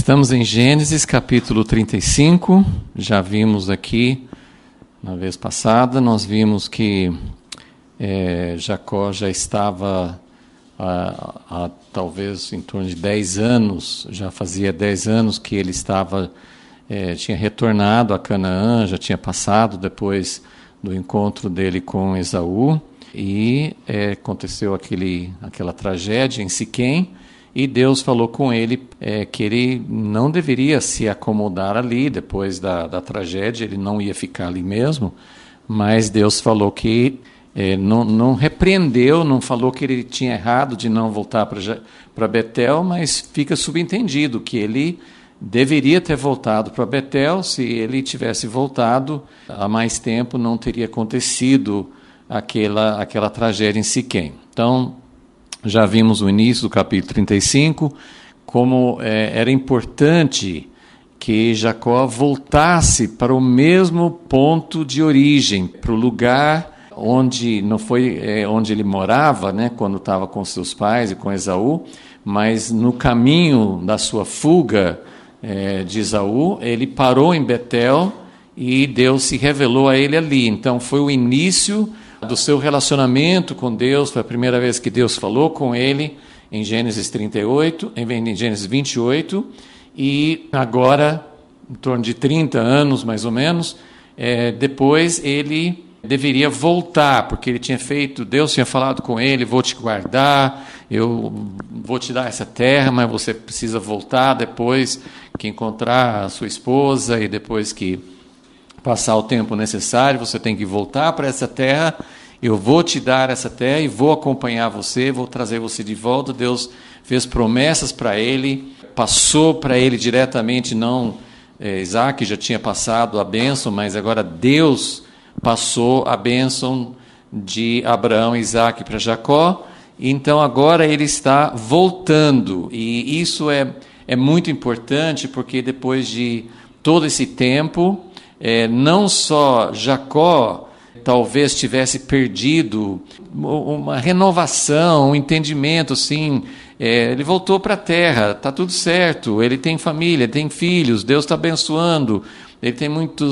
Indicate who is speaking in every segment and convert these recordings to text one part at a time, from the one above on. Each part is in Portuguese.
Speaker 1: Estamos em Gênesis capítulo 35, já vimos aqui, na vez passada, nós vimos que Jacó já estava há talvez em torno de 10 anos, já fazia 10 anos que ele tinha retornado a Canaã, já tinha passado depois do encontro dele com Esaú, e aconteceu aquela tragédia em Siquém, e Deus falou com ele que ele não deveria se acomodar ali, depois da tragédia, ele não ia ficar ali mesmo, mas Deus falou que não repreendeu, não falou que ele tinha errado de não voltar para Betel, mas fica subentendido que ele deveria ter voltado para Betel. Se ele tivesse voltado há mais tempo, não teria acontecido aquela tragédia em Siquém. Então, já vimos no início do capítulo 35, como era importante que Jacó voltasse para o mesmo ponto de origem, para o lugar onde não foi onde ele morava, né, quando estava com seus pais e com Esaú, mas no caminho da sua fuga de Esaú, ele parou em Betel e Deus se revelou a ele ali. Então foi o início do seu relacionamento com Deus, foi a primeira vez que Deus falou com ele em Gênesis 38, em Gênesis 28, e agora, em torno de 30 anos mais ou menos, depois ele deveria voltar, porque Deus tinha falado com ele: vou te guardar, eu vou te dar essa terra, mas você precisa voltar depois que encontrar a sua esposa e depois que passar o tempo necessário, você tem que voltar para essa terra, eu vou te dar essa terra e vou acompanhar você, vou trazer você de volta. Deus fez promessas para ele, passou para ele diretamente, não Isaac já tinha passado a bênção, mas agora Deus passou a bênção de Abraão e Isaac para Jacó. Então agora ele está voltando, e isso é muito importante, porque depois de todo esse tempo, não só Jacó talvez tivesse perdido uma renovação, um entendimento, assim, ele voltou para a terra, está tudo certo, ele tem família, tem filhos, Deus está abençoando, ele tem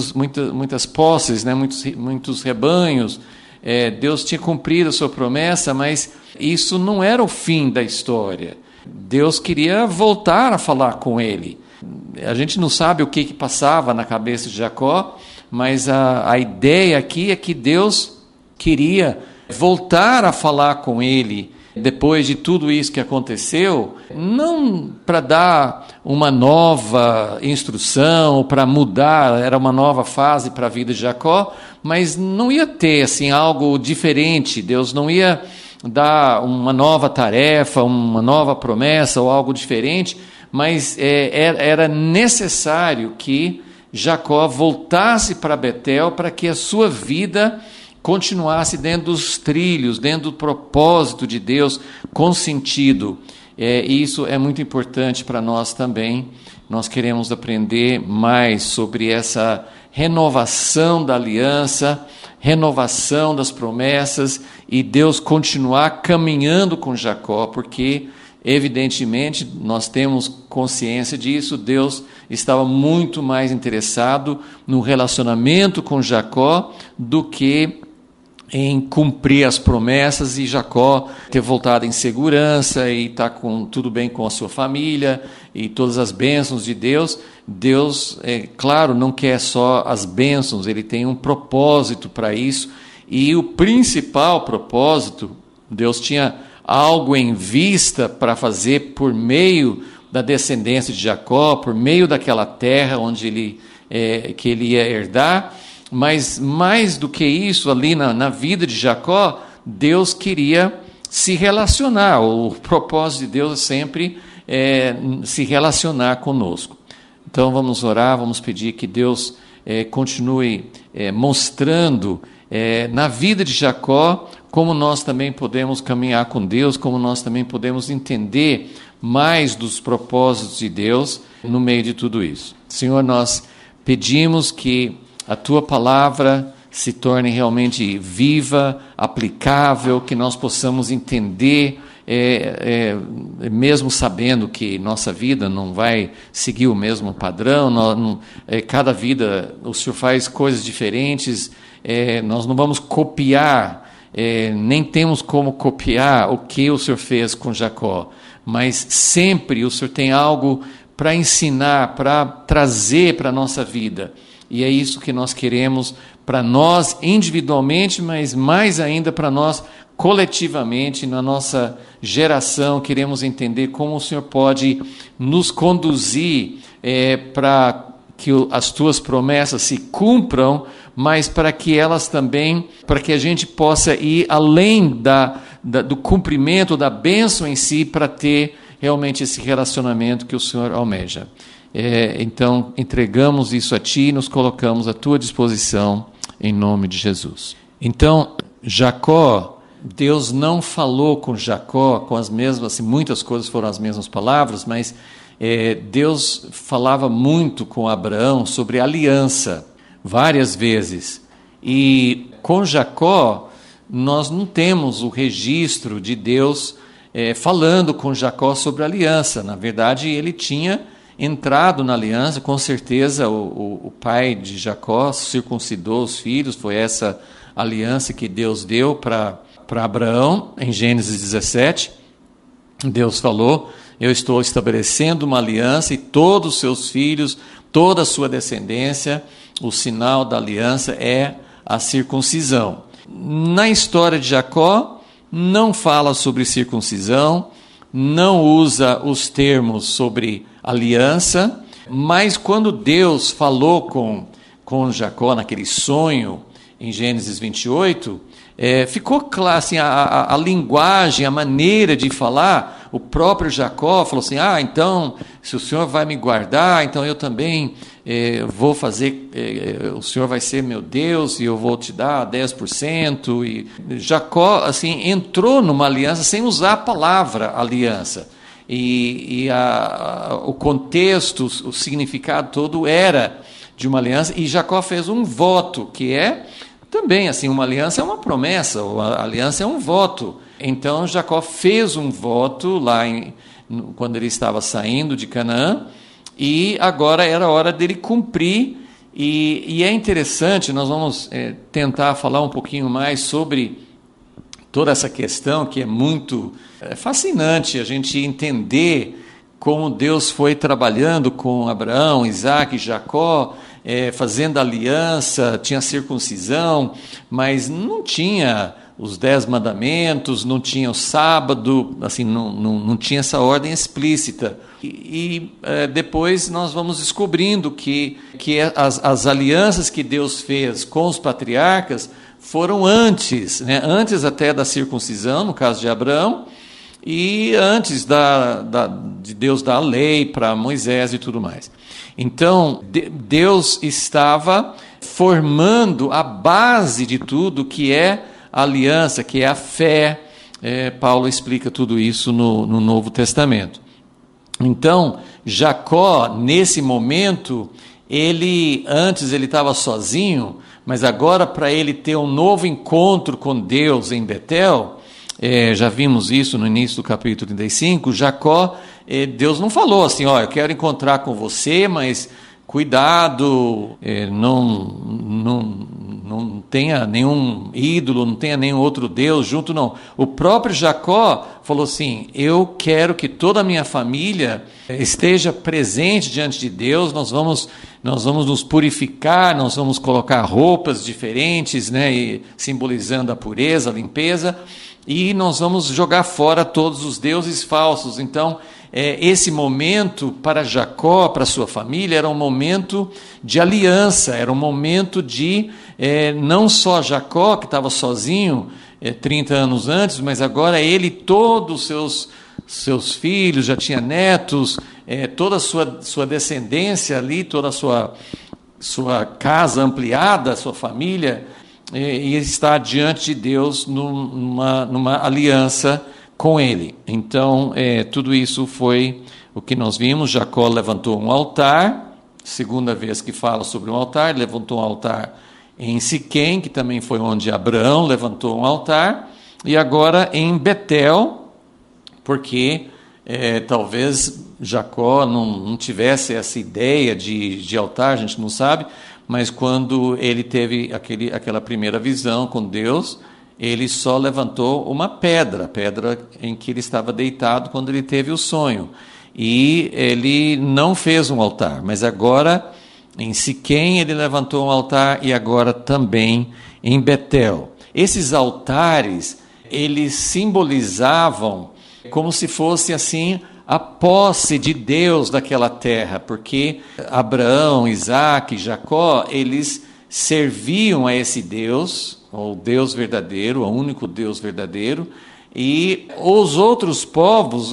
Speaker 1: muitas posses, né, muitos rebanhos, Deus tinha cumprido a sua promessa, mas isso não era o fim da história. Deus queria voltar a falar com ele. A gente não sabe o que passava na cabeça de Jacó, mas a ideia aqui é que Deus queria voltar a falar com ele depois de tudo isso que aconteceu, não para dar uma nova instrução, para mudar, era uma nova fase para a vida de Jacó, mas não ia ter assim, algo diferente. Deus não ia dar uma nova tarefa, uma nova promessa ou algo diferente, mas era necessário que Jacó voltasse para Betel para que a sua vida continuasse dentro dos trilhos, dentro do propósito de Deus, com sentido. Isso é muito importante para nós também. Nós queremos aprender mais sobre essa renovação da aliança, renovação das promessas, e Deus continuar caminhando com Jacó, porque evidentemente, nós temos consciência disso, Deus estava muito mais interessado no relacionamento com Jacó do que em cumprir as promessas e Jacó ter voltado em segurança e estar tudo bem com a sua família e todas as bênçãos de Deus. Deus, claro, não quer só as bênçãos, ele tem um propósito para isso, e o principal propósito, Deus tinha algo em vista para fazer por meio da descendência de Jacó, por meio daquela terra onde que ele ia herdar, mas mais do que isso, ali na vida de Jacó, Deus queria se relacionar. O propósito de Deus é sempre se relacionar conosco. Então vamos orar, vamos pedir que Deus continue mostrando na vida de Jacó como nós também podemos caminhar com Deus, como nós também podemos entender mais dos propósitos de Deus no meio de tudo isso. Senhor, nós pedimos que a Tua palavra se torne realmente viva, aplicável, que nós possamos entender mesmo sabendo que nossa vida não vai seguir o mesmo padrão, cada vida o Senhor faz coisas diferentes, nós não vamos copiar, nem temos como copiar o que o Senhor fez com Jacó, mas sempre o Senhor tem algo para ensinar, para trazer para a nossa vida. E é isso que nós queremos para nós individualmente, mas mais ainda para nós coletivamente, na nossa geração. Queremos entender como o Senhor pode nos conduzir para que as tuas promessas se cumpram, mas para que elas também, para que a gente possa ir além do cumprimento da bênção em si, para ter realmente esse relacionamento que o Senhor almeja. Então, entregamos isso a Ti e nos colocamos à Tua disposição, em nome de Jesus. Então, Jacó, Deus não falou com Jacó com as mesmas, assim, muitas coisas foram as mesmas palavras, mas Deus falava muito com Abraão sobre aliança, várias vezes. E com Jacó, nós não temos o registro de Deus falando com Jacó sobre aliança. Na verdade, ele tinha entrado na aliança, com certeza o pai de Jacó circuncidou os filhos, foi essa aliança que Deus deu para Abraão, em Gênesis 17, Deus falou, eu estou estabelecendo uma aliança e todos os seus filhos, toda a sua descendência, o sinal da aliança é a circuncisão. Na história de Jacó, não fala sobre circuncisão, não usa os termos sobre aliança, mas quando Deus falou com Jacó naquele sonho, em Gênesis 28, ficou claro, assim, a linguagem, a maneira de falar. O próprio Jacó falou assim, então, se o Senhor vai me guardar, então eu também vou fazer, o Senhor vai ser meu Deus, e eu vou te dar 10%, e Jacó, assim, entrou numa aliança sem usar a palavra aliança, e o contexto, o significado todo era de uma aliança, e Jacó fez um voto, que também, assim, uma aliança é uma promessa, a aliança é um voto. Então, Jacó fez um voto lá quando ele estava saindo de Canaã, e agora era hora dele cumprir, e é interessante, nós vamos tentar falar um pouquinho mais sobre toda essa questão, que é muito fascinante a gente entender como Deus foi trabalhando com Abraão, Isaac e Jacó, fazendo aliança, tinha circuncisão, mas não tinha os 10 mandamentos, não tinha o sábado, assim, não tinha essa ordem explícita. E depois nós vamos descobrindo que as alianças que Deus fez com os patriarcas foram antes, antes até da circuncisão, no caso de Abraão, e antes de Deus dar a lei para Moisés e tudo mais. Então, Deus estava formando a base de tudo, que é a aliança, que é a fé. Paulo explica tudo isso no Novo Testamento. Então, Jacó, nesse momento, antes ele estava sozinho, mas agora, para ele ter um novo encontro com Deus em Betel, já vimos isso no início do capítulo 35, Jacó, Deus não falou assim, eu quero encontrar com você, mas cuidado, não tenha nenhum ídolo, não tenha nenhum outro Deus junto, não. O próprio Jacó falou assim, eu quero que toda a minha família esteja presente diante de Deus, nós vamos nos purificar, nós vamos colocar roupas diferentes, e simbolizando a pureza, a limpeza, e nós vamos jogar fora todos os deuses falsos. Então, esse momento para Jacó, para sua família, era um momento de aliança, era um momento de, não só Jacó, que estava sozinho 30 anos antes, mas agora ele e todos os seus filhos, já tinha netos, toda a sua descendência ali, toda a sua casa ampliada, sua família, e está diante de Deus numa aliança com ele. Então, tudo isso foi o que nós vimos. Jacó levantou um altar, segunda vez que fala sobre um altar, ele levantou um altar em Siquém, que também foi onde Abraão levantou um altar, e agora em Betel, porque talvez Jacó não tivesse essa ideia de altar, a gente não sabe, mas quando ele teve aquela primeira visão com Deus, ele só levantou uma pedra, a pedra em que ele estava deitado quando ele teve o sonho. E ele não fez um altar, mas agora em Siquém ele levantou um altar e agora também em Betel. Esses altares, eles simbolizavam como se fosse assim a posse de Deus daquela terra, porque Abraão, Isaac, Jacó, eles serviam a esse Deus, o Deus verdadeiro, o único Deus verdadeiro, e os outros povos,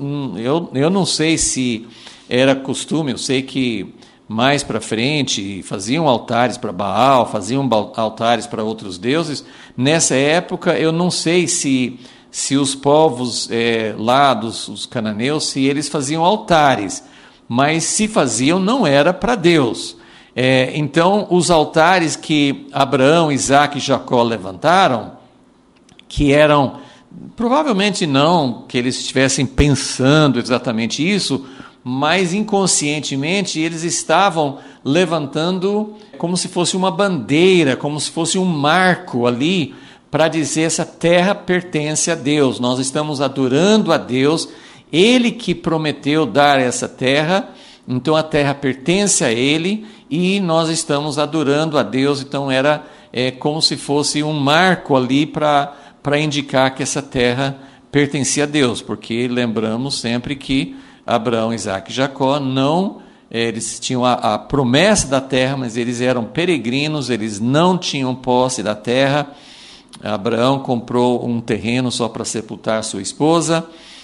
Speaker 1: eu não sei se era costume, eu sei que mais para frente faziam altares para Baal, faziam altares para outros deuses. Nessa época, eu não sei se os povos lá dos cananeus, se eles faziam altares, mas se faziam, não era para Deus. Então, os altares que Abraão, Isaac e Jacó levantaram, que eram, provavelmente não que eles estivessem pensando exatamente isso, mas inconscientemente eles estavam levantando como se fosse uma bandeira, como se fosse um marco ali, para dizer essa terra pertence a Deus, nós estamos adorando a Deus, Ele que prometeu dar essa terra, então a terra pertence a Ele e nós estamos adorando a Deus, então era como se fosse um marco ali para indicar que essa terra pertencia a Deus, porque lembramos sempre que Abraão, Isaac e Jacó eles tinham a promessa da terra, mas eles eram peregrinos, eles não tinham posse da terra. Abraão comprou um terreno só para sepultar sua esposa,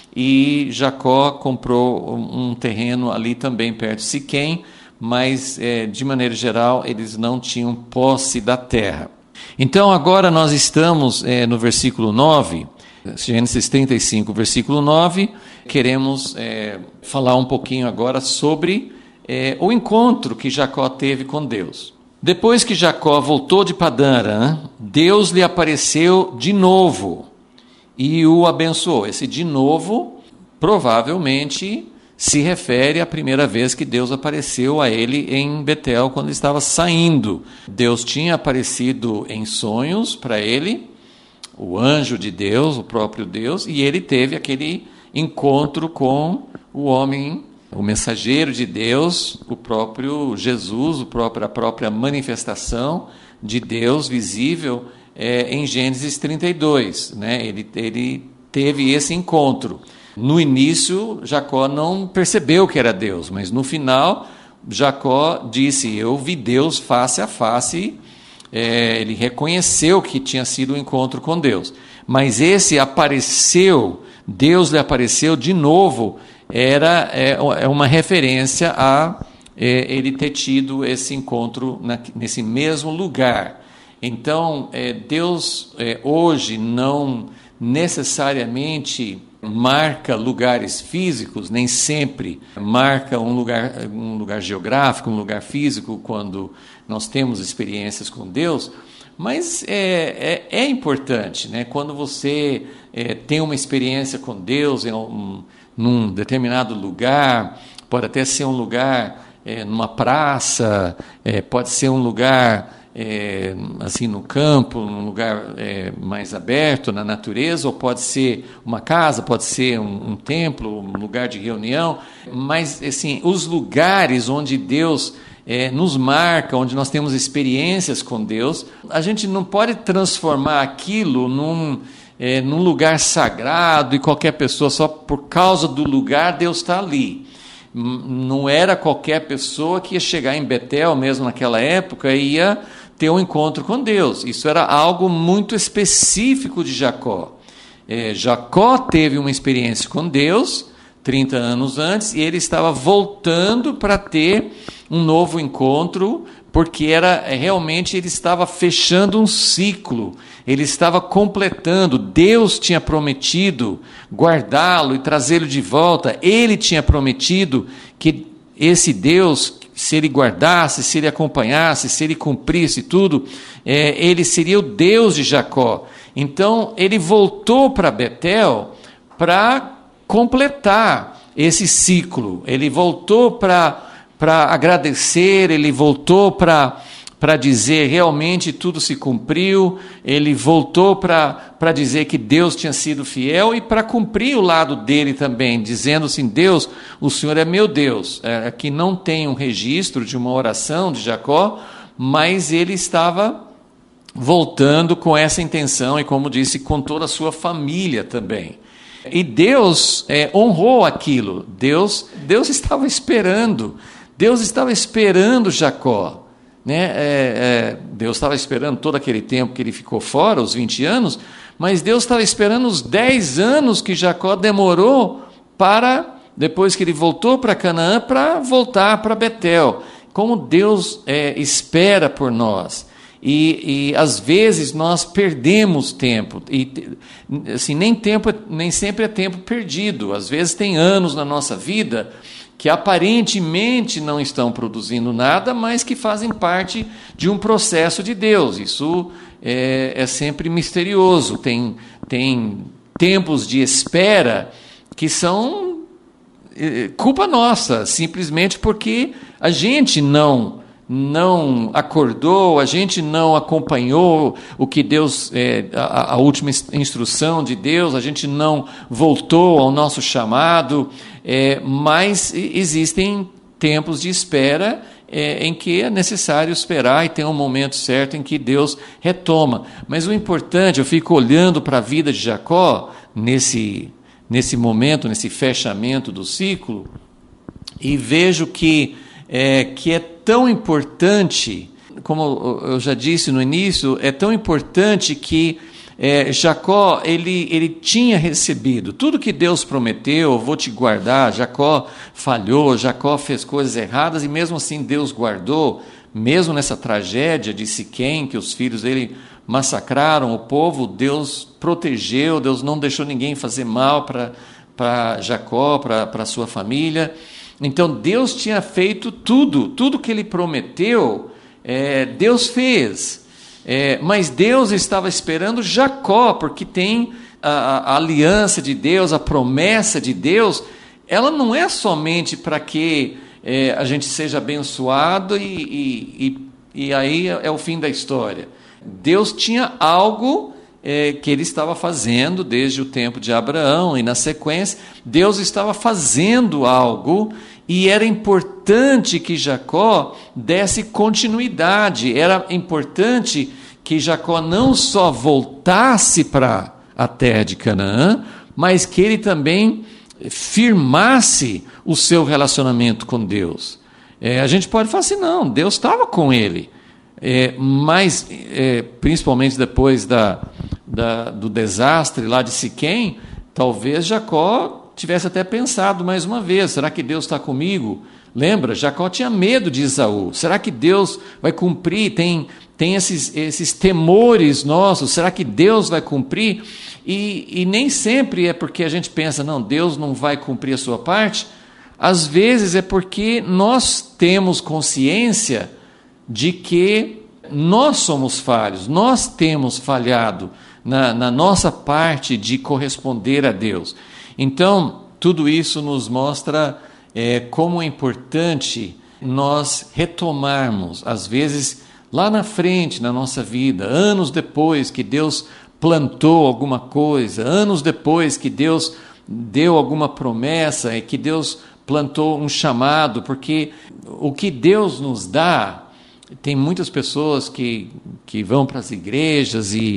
Speaker 1: e Jacó comprou um terreno ali também perto de Siquém, mas de maneira geral eles não tinham posse da terra. Então agora nós estamos no versículo 9, Gênesis 35, versículo 9, queremos falar um pouquinho agora sobre o encontro que Jacó teve com Deus. Depois que Jacó voltou de Padã Arã, Deus lhe apareceu de novo e o abençoou. Esse de novo provavelmente se refere à primeira vez que Deus apareceu a ele em Betel, quando ele estava saindo. Deus tinha aparecido em sonhos para ele, o anjo de Deus, o próprio Deus, e ele teve aquele encontro com o homem, o mensageiro de Deus, o próprio Jesus, a própria manifestação de Deus visível em Gênesis 32. Né? Ele teve esse encontro. No início, Jacó não percebeu que era Deus, mas no final, Jacó disse, eu vi Deus face a face. Ele reconheceu que tinha sido um encontro com Deus, mas esse Deus lhe apareceu de novo, é uma referência a ele ter tido esse encontro nesse mesmo lugar. Então, Deus hoje não necessariamente marca lugares físicos, nem sempre marca um lugar geográfico, um lugar físico, quando nós temos experiências com Deus, mas é importante, né? Quando você tem uma experiência com Deus num determinado lugar, pode até ser um lugar numa praça, pode ser um lugar assim no campo, num lugar mais aberto, na natureza, ou pode ser uma casa, pode ser um templo, um lugar de reunião, mas assim, os lugares onde Deus nos marca, onde nós temos experiências com Deus, a gente não pode transformar aquilo num lugar sagrado e qualquer pessoa, só por causa do lugar, Deus está ali. Não era qualquer pessoa que ia chegar em Betel, mesmo naquela época, e ia ter um encontro com Deus. Isso era algo muito específico de Jacó. Jacó teve uma experiência com Deus 30 anos antes, e ele estava voltando para ter um novo encontro, porque realmente ele estava fechando um ciclo, ele estava completando. Deus tinha prometido guardá-lo e trazê-lo de volta, ele tinha prometido que esse Deus, se ele guardasse, se ele acompanhasse, se ele cumprisse tudo, ele seria o Deus de Jacó. Então ele voltou para Betel para completar esse ciclo. Ele voltou para agradecer, ele voltou para dizer realmente tudo se cumpriu, ele voltou para dizer que Deus tinha sido fiel e para cumprir o lado dele também, dizendo assim: Deus, o Senhor é meu Deus. Aqui não tem um registro de uma oração de Jacó, mas ele estava voltando com essa intenção e, como disse, com toda a sua família também. E Deus honrou aquilo. Deus estava esperando Jacó, né? Deus estava esperando todo aquele tempo que ele ficou fora, os 20 anos, mas Deus estava esperando os 10 anos que Jacó demorou para, depois que ele voltou para Canaã, para voltar para Betel. Como Deus espera por nós. E às vezes nós perdemos tempo, e assim, nem sempre é tempo perdido. Às vezes tem anos na nossa vida que aparentemente não estão produzindo nada, mas que fazem parte de um processo de Deus. Isso é sempre misterioso. Tem tempos de espera que são culpa nossa, simplesmente porque a gente não acordou, a gente não acompanhou o que Deus, a última instrução de Deus, a gente não voltou ao nosso chamado, mas existem tempos de espera em que é necessário esperar e tem um momento certo em que Deus retoma. Mas o importante, eu fico olhando para a vida de Jacó nesse momento, nesse fechamento do ciclo, e vejo que é tão importante, como eu já disse no início, é tão importante que Jacó, ele tinha recebido tudo que Deus prometeu: vou te guardar. Jacó falhou, Jacó fez coisas erradas, e mesmo assim Deus guardou, mesmo nessa tragédia de Siquém, que os filhos dele massacraram o povo, Deus protegeu, Deus não deixou ninguém fazer mal para Jacó, para sua família. Então Deus tinha feito tudo que ele prometeu, Deus fez. Mas Deus estava esperando Jacó, porque tem a aliança de Deus, a promessa de Deus. Ela não é somente para que a gente seja abençoado e aí é o fim da história. Deus tinha algo que ele estava fazendo desde o tempo de Abraão, e na sequência Deus estava fazendo algo, e era importante que Jacó desse continuidade. Era importante que Jacó não só voltasse para a terra de Canaã, mas que ele também firmasse o seu relacionamento com Deus. A gente pode falar assim: não, Deus estava com ele, mas principalmente depois do desastre lá de Siquém, talvez Jacó tivesse até pensado mais uma vez: será que Deus está comigo? Lembra, Jacó tinha medo de Esaú. Será que Deus vai cumprir? Tem esses temores nossos. Será que Deus vai cumprir? E nem sempre é porque a gente pensa: não, Deus não vai cumprir a sua parte. Às vezes é porque nós temos consciência de que nós somos falhos, nós temos falhado na nossa parte de corresponder a Deus. Então, tudo isso nos mostra como é importante nós retomarmos, às vezes, lá na frente, na nossa vida, anos depois que Deus plantou alguma coisa, anos depois que Deus deu alguma promessa, que Deus plantou um chamado, porque o que Deus nos dá. Tem muitas pessoas que vão para as igrejas e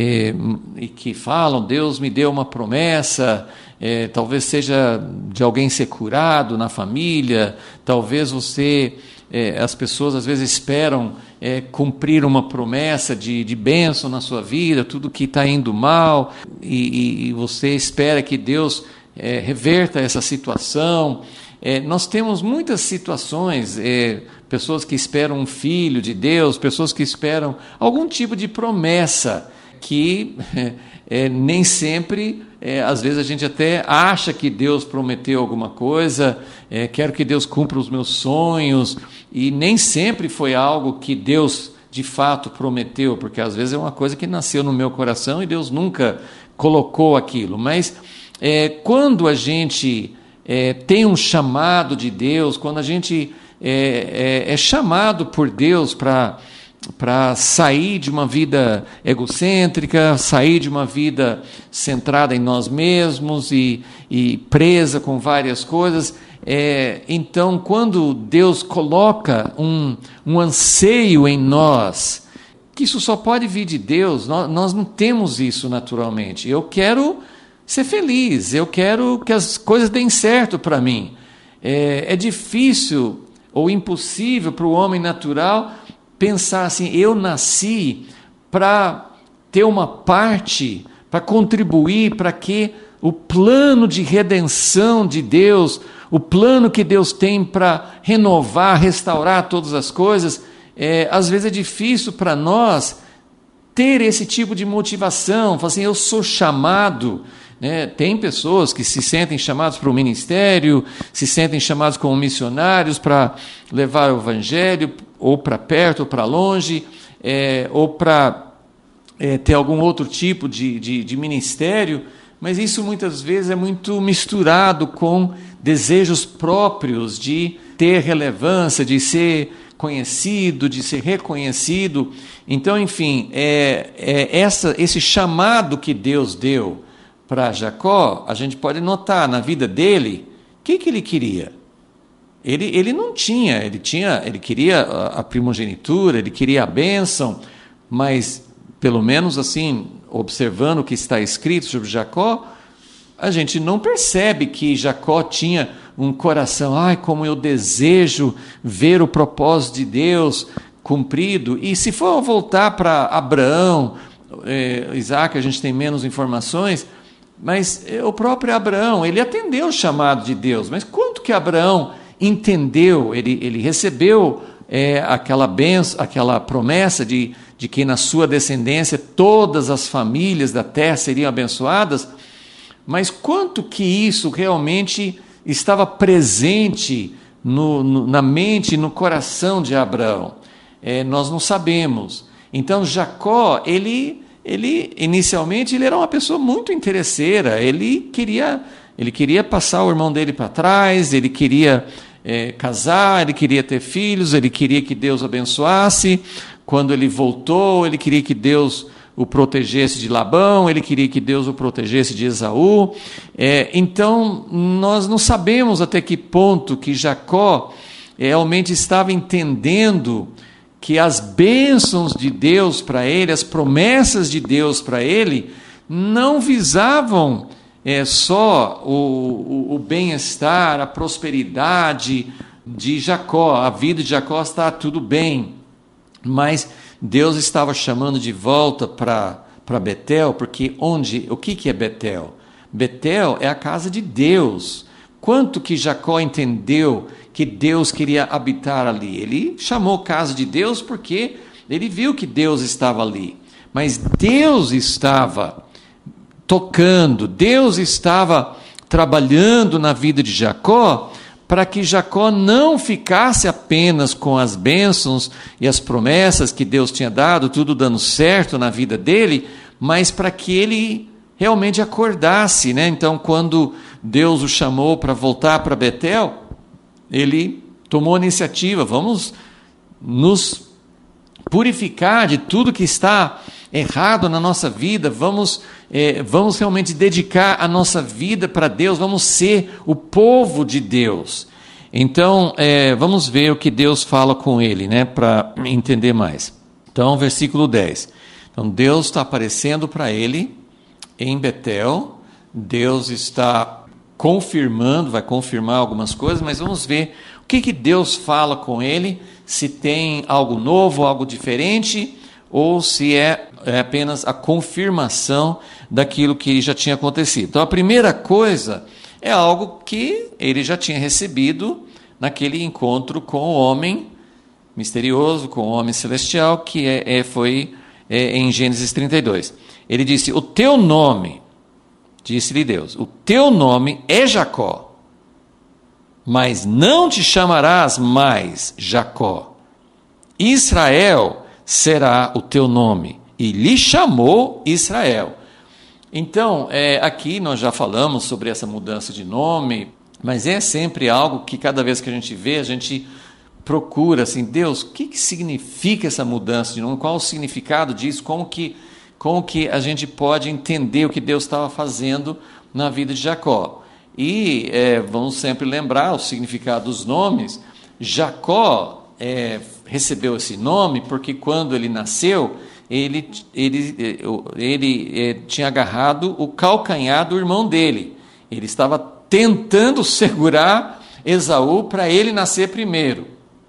Speaker 1: que falam: Deus me deu uma promessa, talvez seja de alguém ser curado na família, talvez as pessoas às vezes esperam cumprir uma promessa de bênção na sua vida, tudo que está indo mal, e você espera que Deus reverta essa situação. Nós temos muitas situações, pessoas que esperam um filho de Deus, pessoas que esperam algum tipo de promessa, que nem sempre, às vezes a gente até acha que Deus prometeu alguma coisa, quero que Deus cumpra os meus sonhos, e nem sempre foi algo que Deus de fato prometeu, porque às vezes é uma coisa que nasceu no meu coração e Deus nunca colocou aquilo, mas quando a gente tem um chamado de Deus, quando a gente é chamado por Deus para sair de uma vida egocêntrica, sair de uma vida centrada em nós mesmos e presa com várias coisas. Então, quando Deus coloca um anseio em nós, que isso só pode vir de Deus, nós não temos isso naturalmente. Eu quero ser feliz, eu quero que as coisas deem certo para mim. É difícil ou impossível para o homem natural pensar assim, eu nasci para ter uma parte, para contribuir para que o plano de redenção de Deus, o plano que Deus tem para renovar, restaurar todas as coisas, às vezes é difícil para nós ter esse tipo de motivação, falar assim, eu sou chamado, né? Tem pessoas que se sentem chamados para o ministério, se sentem chamados como missionários para levar o evangelho, ou para perto, ou para longe, ou para ter algum outro tipo de ministério, mas isso muitas vezes é muito misturado com desejos próprios de ter relevância, de ser conhecido, de ser reconhecido. Então, enfim, esse chamado que Deus deu para Jacó, a gente pode notar na vida dele, o que ele queria? Ele não tinha, ele queria a primogenitura, ele queria a bênção, mas pelo menos assim, observando o que está escrito sobre Jacó, a gente não percebe que Jacó tinha um coração, como eu desejo ver o propósito de Deus cumprido. E se for voltar para Abraão, Isaac, a gente tem menos informações, mas o próprio Abraão, ele atendeu o chamado de Deus, mas quanto que Abraão entendeu, ele recebeu aquela bênção, aquela promessa de que na sua descendência todas as famílias da terra seriam abençoadas, mas quanto que isso realmente estava presente na mente e no coração de Abraão? Nós não sabemos. Então Jacó, ele inicialmente ele era uma pessoa muito interesseira, ele queria passar o irmão dele para trás, ele queria casar, ele queria ter filhos, ele queria que Deus abençoasse. Quando ele voltou, ele queria que Deus o protegesse de Labão, ele queria que Deus o protegesse de Esaú. Então, nós não sabemos até que ponto que Jacó realmente estava entendendo que as bênçãos de Deus para ele, as promessas de Deus para ele, não visavam só o bem-estar, a prosperidade de Jacó. A vida de Jacó está tudo bem, mas Deus estava chamando de volta para Betel, porque o que é Betel? Betel é a casa de Deus. Quanto que Jacó entendeu que Deus queria habitar ali? Ele chamou casa de Deus porque ele viu que Deus estava ali, mas Deus estava tocando, Deus estava trabalhando na vida de Jacó, para que Jacó não ficasse apenas com as bênçãos e as promessas que Deus tinha dado, tudo dando certo na vida dele, mas para que ele realmente acordasse, né? Então, quando Deus o chamou para voltar para Betel, ele tomou a iniciativa, vamos nos purificar de tudo que está errado na nossa vida, vamos realmente dedicar a nossa vida para Deus, vamos ser o povo de Deus. Então, vamos ver o que Deus fala com ele, né, para entender mais. Então, versículo 10. Então, Deus está aparecendo para ele em Betel, Deus está confirmando, vai confirmar algumas coisas, mas vamos ver o que Deus fala com ele, se tem algo novo, algo diferente, ou se é apenas a confirmação daquilo que já tinha acontecido. Então, a primeira coisa é algo que ele já tinha recebido naquele encontro com o homem misterioso, com o homem celestial, que foi em Gênesis 32. Ele disse, o teu nome, disse-lhe Deus, o teu nome é Jacó, mas não te chamarás mais Jacó. Israel será o teu nome. E lhe chamou Israel. Então, aqui nós já falamos sobre essa mudança de nome, mas é sempre algo que cada vez que a gente vê, a gente procura, assim, Deus, o que significa essa mudança de nome? Qual o significado disso? Como que a gente pode entender o que Deus estava fazendo na vida de Jacó? E vamos sempre lembrar o significado dos nomes. Jacó recebeu esse nome porque quando ele nasceu, ele tinha agarrado o calcanhar do irmão dele. Ele estava tentando segurar Esaú para ele nascer primeiro.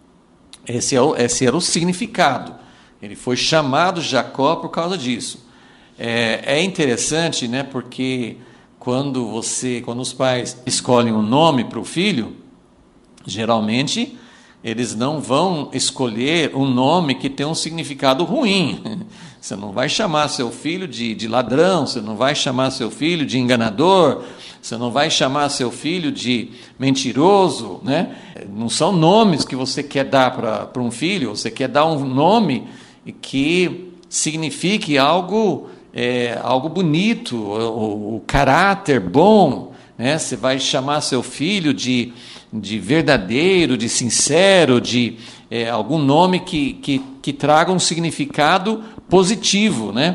Speaker 1: Esse era o significado. Ele foi chamado Jacó por causa disso. É interessante, né, porque quando os pais escolhem um nome para o filho, geralmente eles não vão escolher um nome que tem um significado ruim. Você não vai chamar seu filho de ladrão, você não vai chamar seu filho de enganador, você não vai chamar seu filho de mentiroso, né? Não são nomes que você quer dar para um filho, você quer dar um nome que signifique algo bonito, o caráter bom, né? Você vai chamar seu filho de verdadeiro, de sincero, de algum nome que traga um significado positivo, né?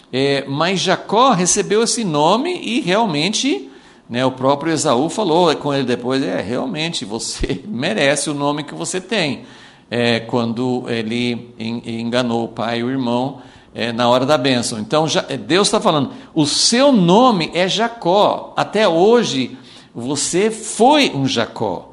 Speaker 1: Mas Jacó recebeu esse nome e realmente, né, o próprio Esaú falou com ele depois, realmente você merece o nome que você tem, quando ele enganou o pai e o irmão na hora da bênção. Então Deus está falando, o seu nome é Jacó, até hoje você foi um Jacó,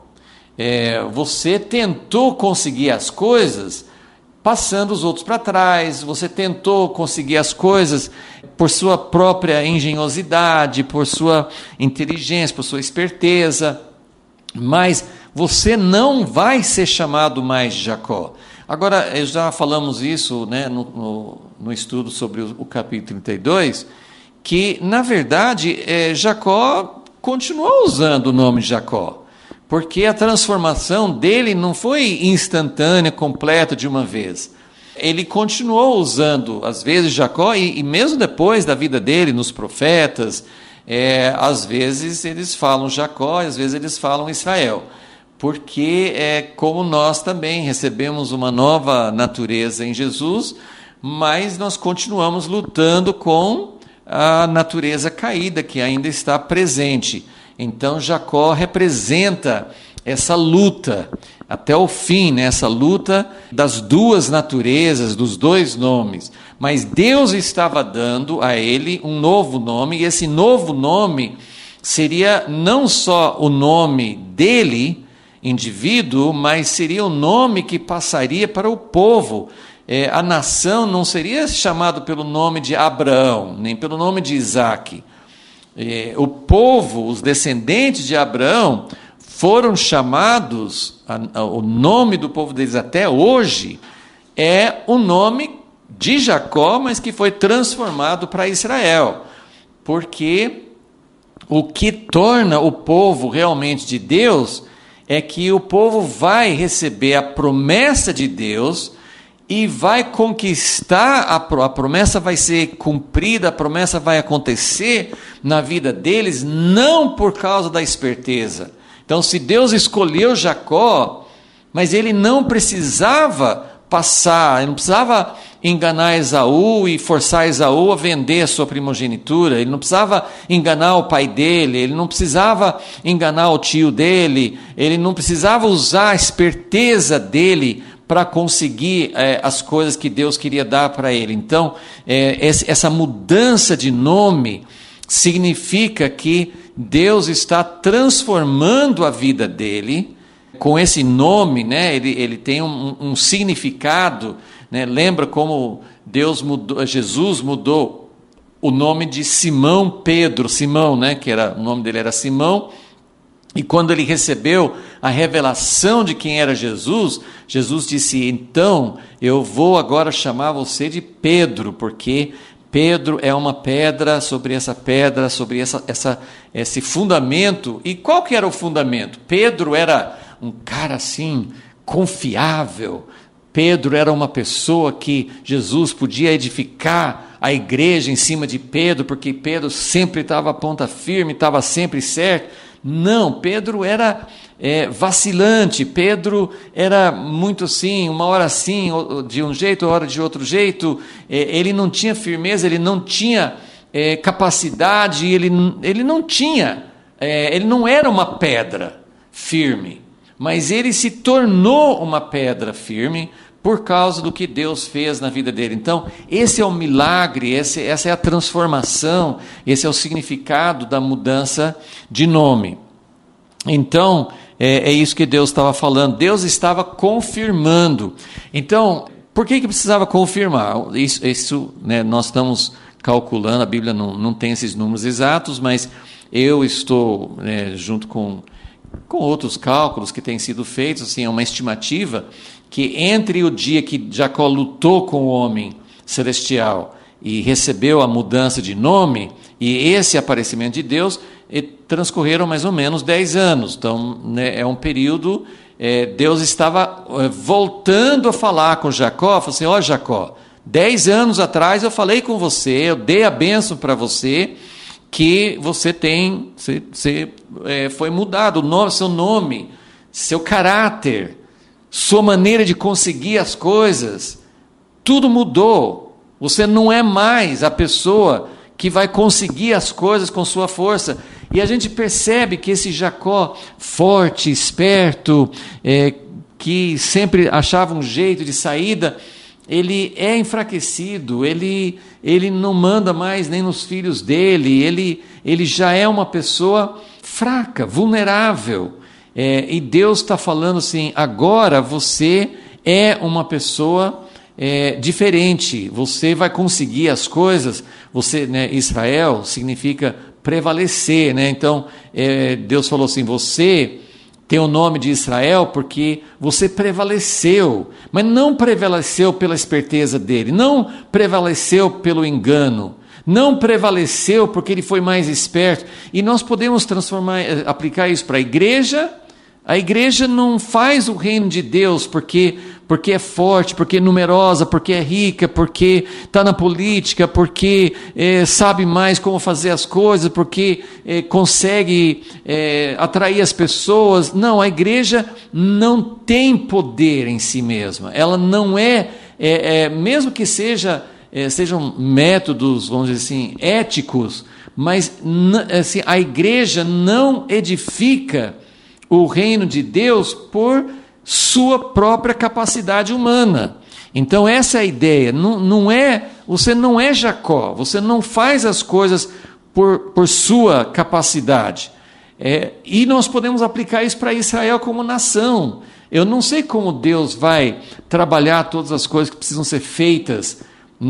Speaker 1: você tentou conseguir as coisas passando os outros para trás, você tentou conseguir as coisas por sua própria engenhosidade, por sua inteligência, por sua esperteza, mas você não vai ser chamado mais Jacó. Agora, já falamos isso, né, no estudo sobre o capítulo 32, que, na verdade, Jacó continuou usando o nome Jacó, porque a transformação dele não foi instantânea, completa de uma vez. Ele continuou usando, às vezes, Jacó, e mesmo depois da vida dele, nos profetas, às vezes eles falam Jacó, às vezes eles falam Israel, porque como nós também recebemos uma nova natureza em Jesus, mas nós continuamos lutando com a natureza caída que ainda está presente. Então Jacó representa essa luta até o fim, né? Essa luta das duas naturezas, dos dois nomes. Mas Deus estava dando a ele um novo nome, e esse novo nome seria não só o nome dele, indivíduo, mas seria o nome que passaria para o povo. A nação não seria chamada pelo nome de Abraão, nem pelo nome de Isaque. O povo, os descendentes de Abraão, foram chamados, o nome do povo deles até hoje é o nome de Jacó, mas que foi transformado para Israel, porque o que torna o povo realmente de Deus é que o povo vai receber a promessa de Deus e vai conquistar, a promessa vai ser cumprida, a promessa vai acontecer na vida deles, não por causa da esperteza. Então, se Deus escolheu Jacó, mas ele não precisava passar, ele não precisava enganar Esaú e forçar Esaú a vender a sua primogenitura, ele não precisava enganar o pai dele, ele não precisava enganar o tio dele, ele não precisava usar a esperteza dele para conseguir as coisas que Deus queria dar para ele. Então, essa mudança de nome significa que Deus está transformando a vida dele com esse nome, né? Ele tem um significado, né? Lembra como Jesus mudou o nome de Simão Pedro, Simão, né? O nome dele era Simão. E quando ele recebeu a revelação de quem era Jesus, Jesus disse, então eu vou agora chamar você de Pedro, porque Pedro é uma pedra, sobre esse fundamento. E qual que era o fundamento? Pedro era um cara assim, confiável. Pedro era uma pessoa que Jesus podia edificar a igreja em cima de Pedro, porque Pedro sempre estava a ponta firme, estava sempre certo. Não, Pedro era vacilante, Pedro era muito assim, uma hora assim, de um jeito, outra hora de outro jeito. Ele não tinha firmeza, ele não tinha capacidade, ele não tinha, ele não era uma pedra firme, mas ele se tornou uma pedra firme por causa do que Deus fez na vida dele. Então, esse é o milagre, essa é a transformação, esse é o significado da mudança de nome. Então, é isso que Deus estava falando. Deus estava confirmando. Então, por que precisava confirmar? Isso né, nós estamos calculando, a Bíblia não tem esses números exatos, mas eu estou, junto com outros cálculos que têm sido feitos, assim, é uma estimativa que entre o dia que Jacó lutou com o homem celestial e recebeu a mudança de nome, e esse aparecimento de Deus, transcorreram mais ou menos 10 anos. Então, né, é um período, Deus estava voltando a falar com Jacó, falou assim, Jacó, 10 anos atrás eu falei com você, eu dei a bênção para você, que você foi mudado, seu nome, seu caráter, sua maneira de conseguir as coisas, tudo mudou. Você não é mais a pessoa que vai conseguir as coisas com sua força. E a gente percebe que esse Jacó forte, esperto, que sempre achava um jeito de saída, ele é enfraquecido, ele não manda mais nem nos filhos dele, ele já é uma pessoa fraca, vulnerável. E Deus está falando assim, agora você é uma pessoa diferente, você vai conseguir as coisas, você, né, Israel significa prevalecer, né? Então, Deus falou assim, você tem o nome de Israel porque você prevaleceu, mas não prevaleceu pela esperteza dele, não prevaleceu pelo engano, não prevaleceu porque ele foi mais esperto. E nós podemos aplicar isso para a igreja. A igreja não faz o reino de Deus porque é forte, porque é numerosa, porque é rica, porque está na política, porque sabe mais como fazer as coisas, porque consegue atrair as pessoas. Não, a igreja não tem poder em si mesma. Ela não mesmo que sejam métodos, vamos dizer assim, éticos, mas assim, a igreja não edifica o reino de Deus por sua própria capacidade humana. Então essa é a ideia. Você não é Jacó, você não faz as coisas por sua capacidade. E nós podemos aplicar isso para Israel como nação. Eu não sei como Deus vai trabalhar todas as coisas que precisam ser feitas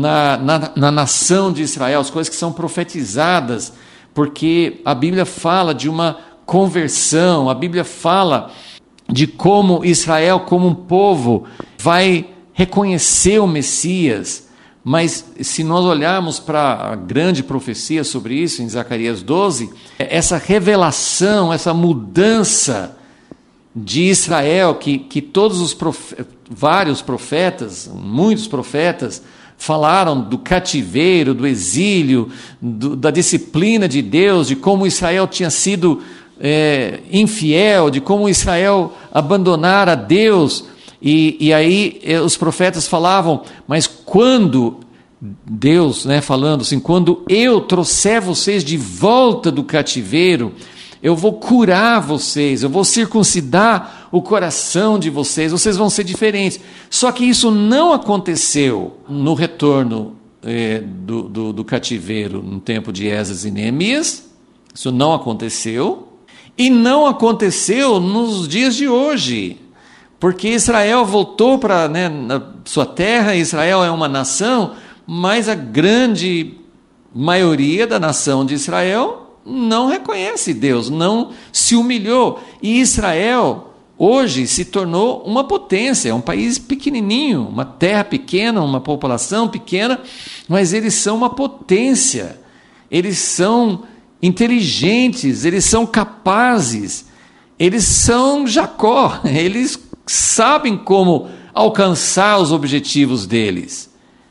Speaker 1: na nação de Israel, as coisas que são profetizadas, porque a Bíblia fala de uma conversão, a Bíblia fala de como Israel, como um povo, vai reconhecer o Messias. Mas se nós olharmos para a grande profecia sobre isso, em Zacarias 12, essa revelação, essa mudança de Israel, que todos os vários profetas, muitos profetas, falaram do cativeiro, do exílio, da disciplina de Deus, de como Israel tinha sido infiel, de como Israel abandonara a Deus, e aí os profetas falavam, mas quando Deus, né, falando assim, quando eu trouxer vocês de volta do cativeiro, eu vou curar vocês, eu vou circuncidar o coração de vocês vão ser diferentes. Só que isso não aconteceu no retorno do cativeiro, no tempo de Esdras e Neemias. Isso não aconteceu. E não aconteceu nos dias de hoje, porque Israel voltou para na sua terra. Israel é uma nação, mas a grande maioria da nação de Israel não reconhece Deus, não se humilhou. E Israel hoje se tornou uma potência, é um país pequenininho, uma terra pequena, uma população pequena, mas eles são uma potência, eles são inteligentes, eles são capazes, eles são Jacó, eles sabem como alcançar os objetivos deles.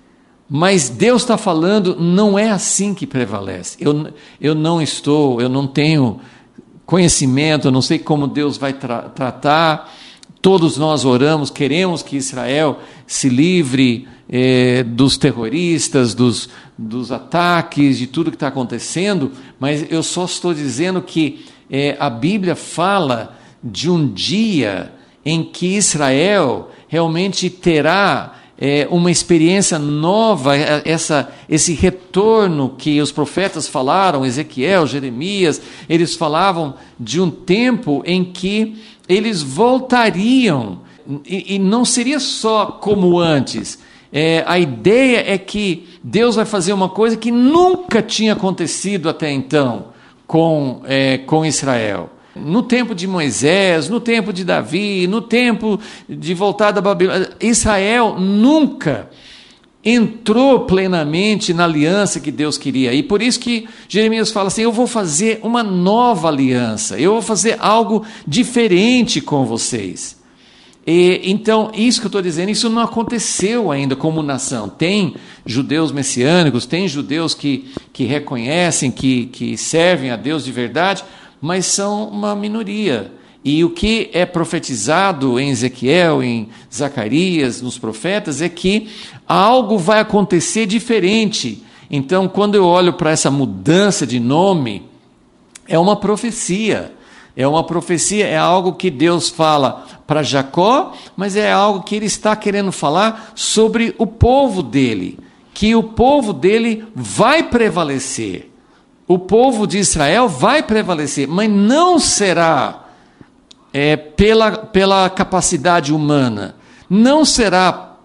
Speaker 1: Mas Deus está falando, não é assim que prevalece. Eu não tenho conhecimento, eu não sei como Deus vai tratar. Todos nós oramos, queremos que Israel se livre dos terroristas, dos ataques, de tudo que está acontecendo, mas eu só estou dizendo que a Bíblia fala de um dia em que Israel realmente terá uma experiência nova, esse retorno que os profetas falaram, Ezequiel, Jeremias, eles falavam de um tempo em que eles voltariam, e não seria só como antes. A ideia é que Deus vai fazer uma coisa que nunca tinha acontecido até então com Israel. No tempo de Moisés, no tempo de Davi, no tempo de voltar da Babilônia, Israel nunca entrou plenamente na aliança que Deus queria. E por isso que Jeremias fala assim, eu vou fazer uma nova aliança, eu vou fazer algo diferente com vocês. Então, isso que eu estou dizendo, isso não aconteceu ainda como nação. Tem judeus messiânicos, tem judeus que reconhecem, que servem a Deus de verdade, mas são uma minoria. E o que é profetizado em Ezequiel, em Zacarias, nos profetas, é que algo vai acontecer diferente. Então, quando eu olho para essa mudança de nome, é uma profecia. É uma profecia, é algo que Deus fala para Jacó, mas é algo que ele está querendo falar sobre o povo dele, que o povo dele vai prevalecer. O povo de Israel vai prevalecer, mas não será pela capacidade humana, não será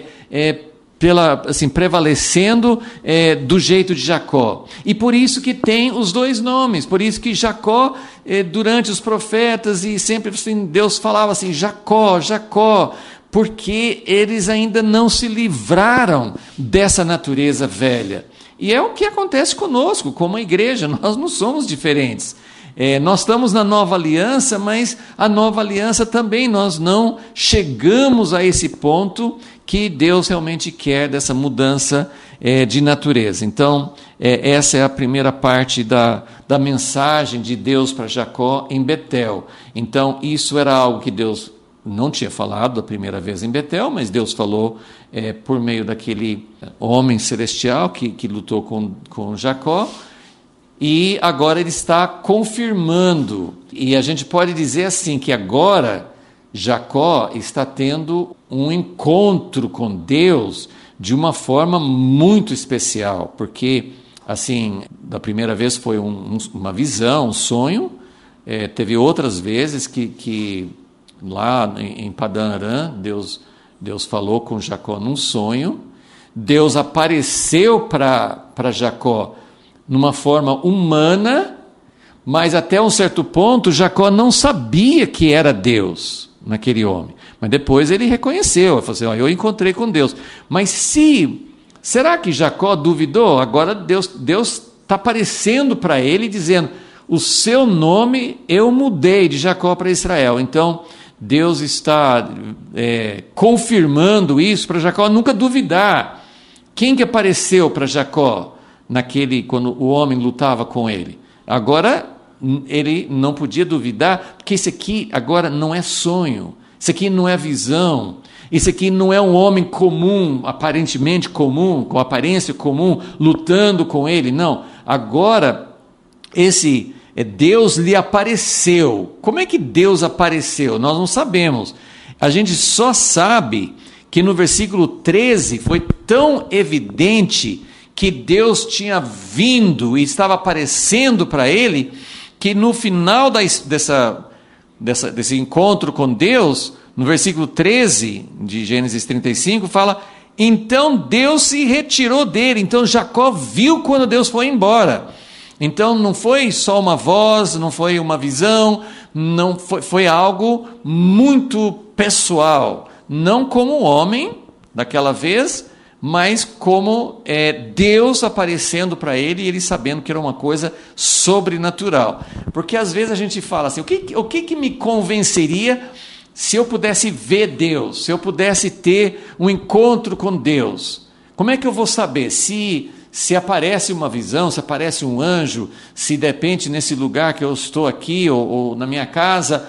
Speaker 1: prevalecendo do jeito de Jacó. E por isso que tem os dois nomes, por isso que Jacó, durante os profetas, e sempre assim, Deus falava assim, Jacó, Jacó, porque eles ainda não se livraram dessa natureza velha. E é o que acontece conosco, como a igreja, nós não somos diferentes. Nós estamos na nova aliança, mas a nova aliança também, nós não chegamos a esse ponto que Deus realmente quer dessa mudança de natureza. Então, essa é a primeira parte da mensagem de Deus para Jacó em Betel. Então, isso era algo que Deus não tinha falado da primeira vez em Betel, mas Deus falou por meio daquele homem celestial que lutou com Jacó, e agora ele está confirmando. E a gente pode dizer assim, que agora Jacó está tendo um encontro com Deus de uma forma muito especial, porque, assim, da primeira vez foi uma visão, um sonho, teve outras vezes que lá em Padã Arã, Deus falou com Jacó num sonho, Deus apareceu para Jacó numa forma humana, mas até um certo ponto Jacó não sabia que era Deus naquele homem, mas depois ele reconheceu, ele falou assim, eu encontrei com Deus. Mas será que Jacó duvidou? Agora Deus está aparecendo para ele dizendo, o seu nome eu mudei de Jacó para Israel. Então Deus está confirmando isso para Jacó nunca duvidar. Quem que apareceu para Jacó quando o homem lutava com ele? Agora ele não podia duvidar, porque isso aqui agora não é sonho, isso aqui não é visão, isso aqui não é um homem comum, aparentemente comum, com aparência comum, lutando com ele, não. Agora Deus lhe apareceu. Como é que Deus apareceu? Nós não sabemos. A gente só sabe que no versículo 13 foi tão evidente que Deus tinha vindo e estava aparecendo para ele, que no final desse encontro com Deus, no versículo 13 de Gênesis 35, fala, então Deus se retirou dele. Então Jacó viu quando Deus foi embora. Então não foi só uma voz, não foi uma visão, não foi algo muito pessoal, não como um homem daquela vez, mas como Deus aparecendo para ele e ele sabendo que era uma coisa sobrenatural. Porque às vezes a gente fala assim, o que me convenceria se eu pudesse ver Deus, se eu pudesse ter um encontro com Deus? Como é que eu vou saber se aparece uma visão, se aparece um anjo, se de repente nesse lugar que eu estou aqui ou na minha casa,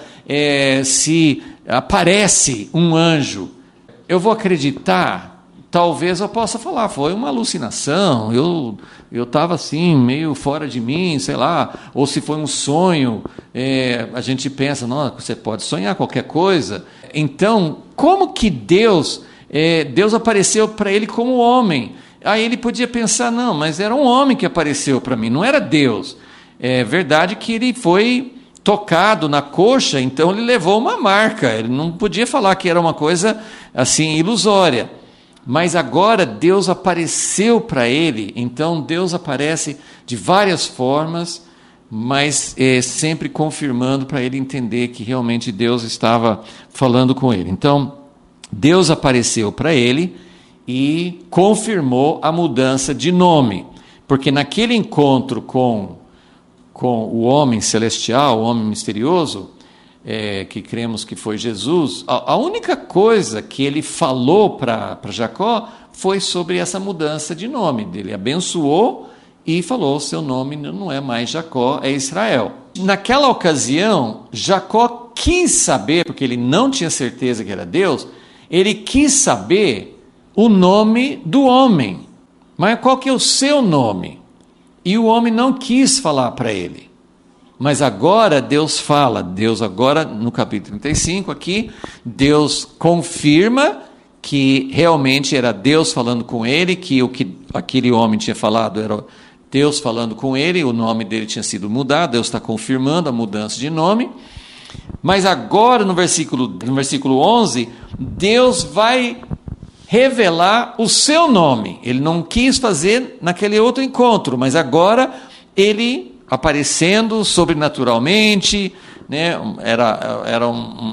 Speaker 1: se aparece um anjo, eu vou acreditar? Talvez eu possa falar, foi uma alucinação, eu estava assim, meio fora de mim, sei lá, ou se foi um sonho, a gente pensa, não, você pode sonhar qualquer coisa. Então, como que Deus apareceu para ele como homem? Aí ele podia pensar, não, mas era um homem que apareceu para mim, não era Deus. É verdade que ele foi tocado na coxa, então ele levou uma marca, ele não podia falar que era uma coisa assim ilusória. Mas agora Deus apareceu para ele, então Deus aparece de várias formas, mas sempre confirmando para ele entender que realmente Deus estava falando com ele. Então, Deus apareceu para ele e confirmou a mudança de nome, porque naquele encontro com o homem celestial, o homem misterioso, que cremos que foi Jesus, a única coisa que ele falou para Jacó foi sobre essa mudança de nome. Ele abençoou e falou, seu nome não é mais Jacó, é Israel. Naquela ocasião, Jacó quis saber, porque ele não tinha certeza que era Deus, ele quis saber o nome do homem. Mas qual que é o seu nome? E o homem não quis falar para ele. Mas agora Deus fala, Deus agora no capítulo 35 aqui, Deus confirma que realmente era Deus falando com ele, que o que aquele homem tinha falado era Deus falando com ele, o nome dele tinha sido mudado, Deus está confirmando a mudança de nome. Mas agora no versículo 11, Deus vai revelar o seu nome. Ele não quis fazer naquele outro encontro, mas agora ele aparecendo sobrenaturalmente, né? Era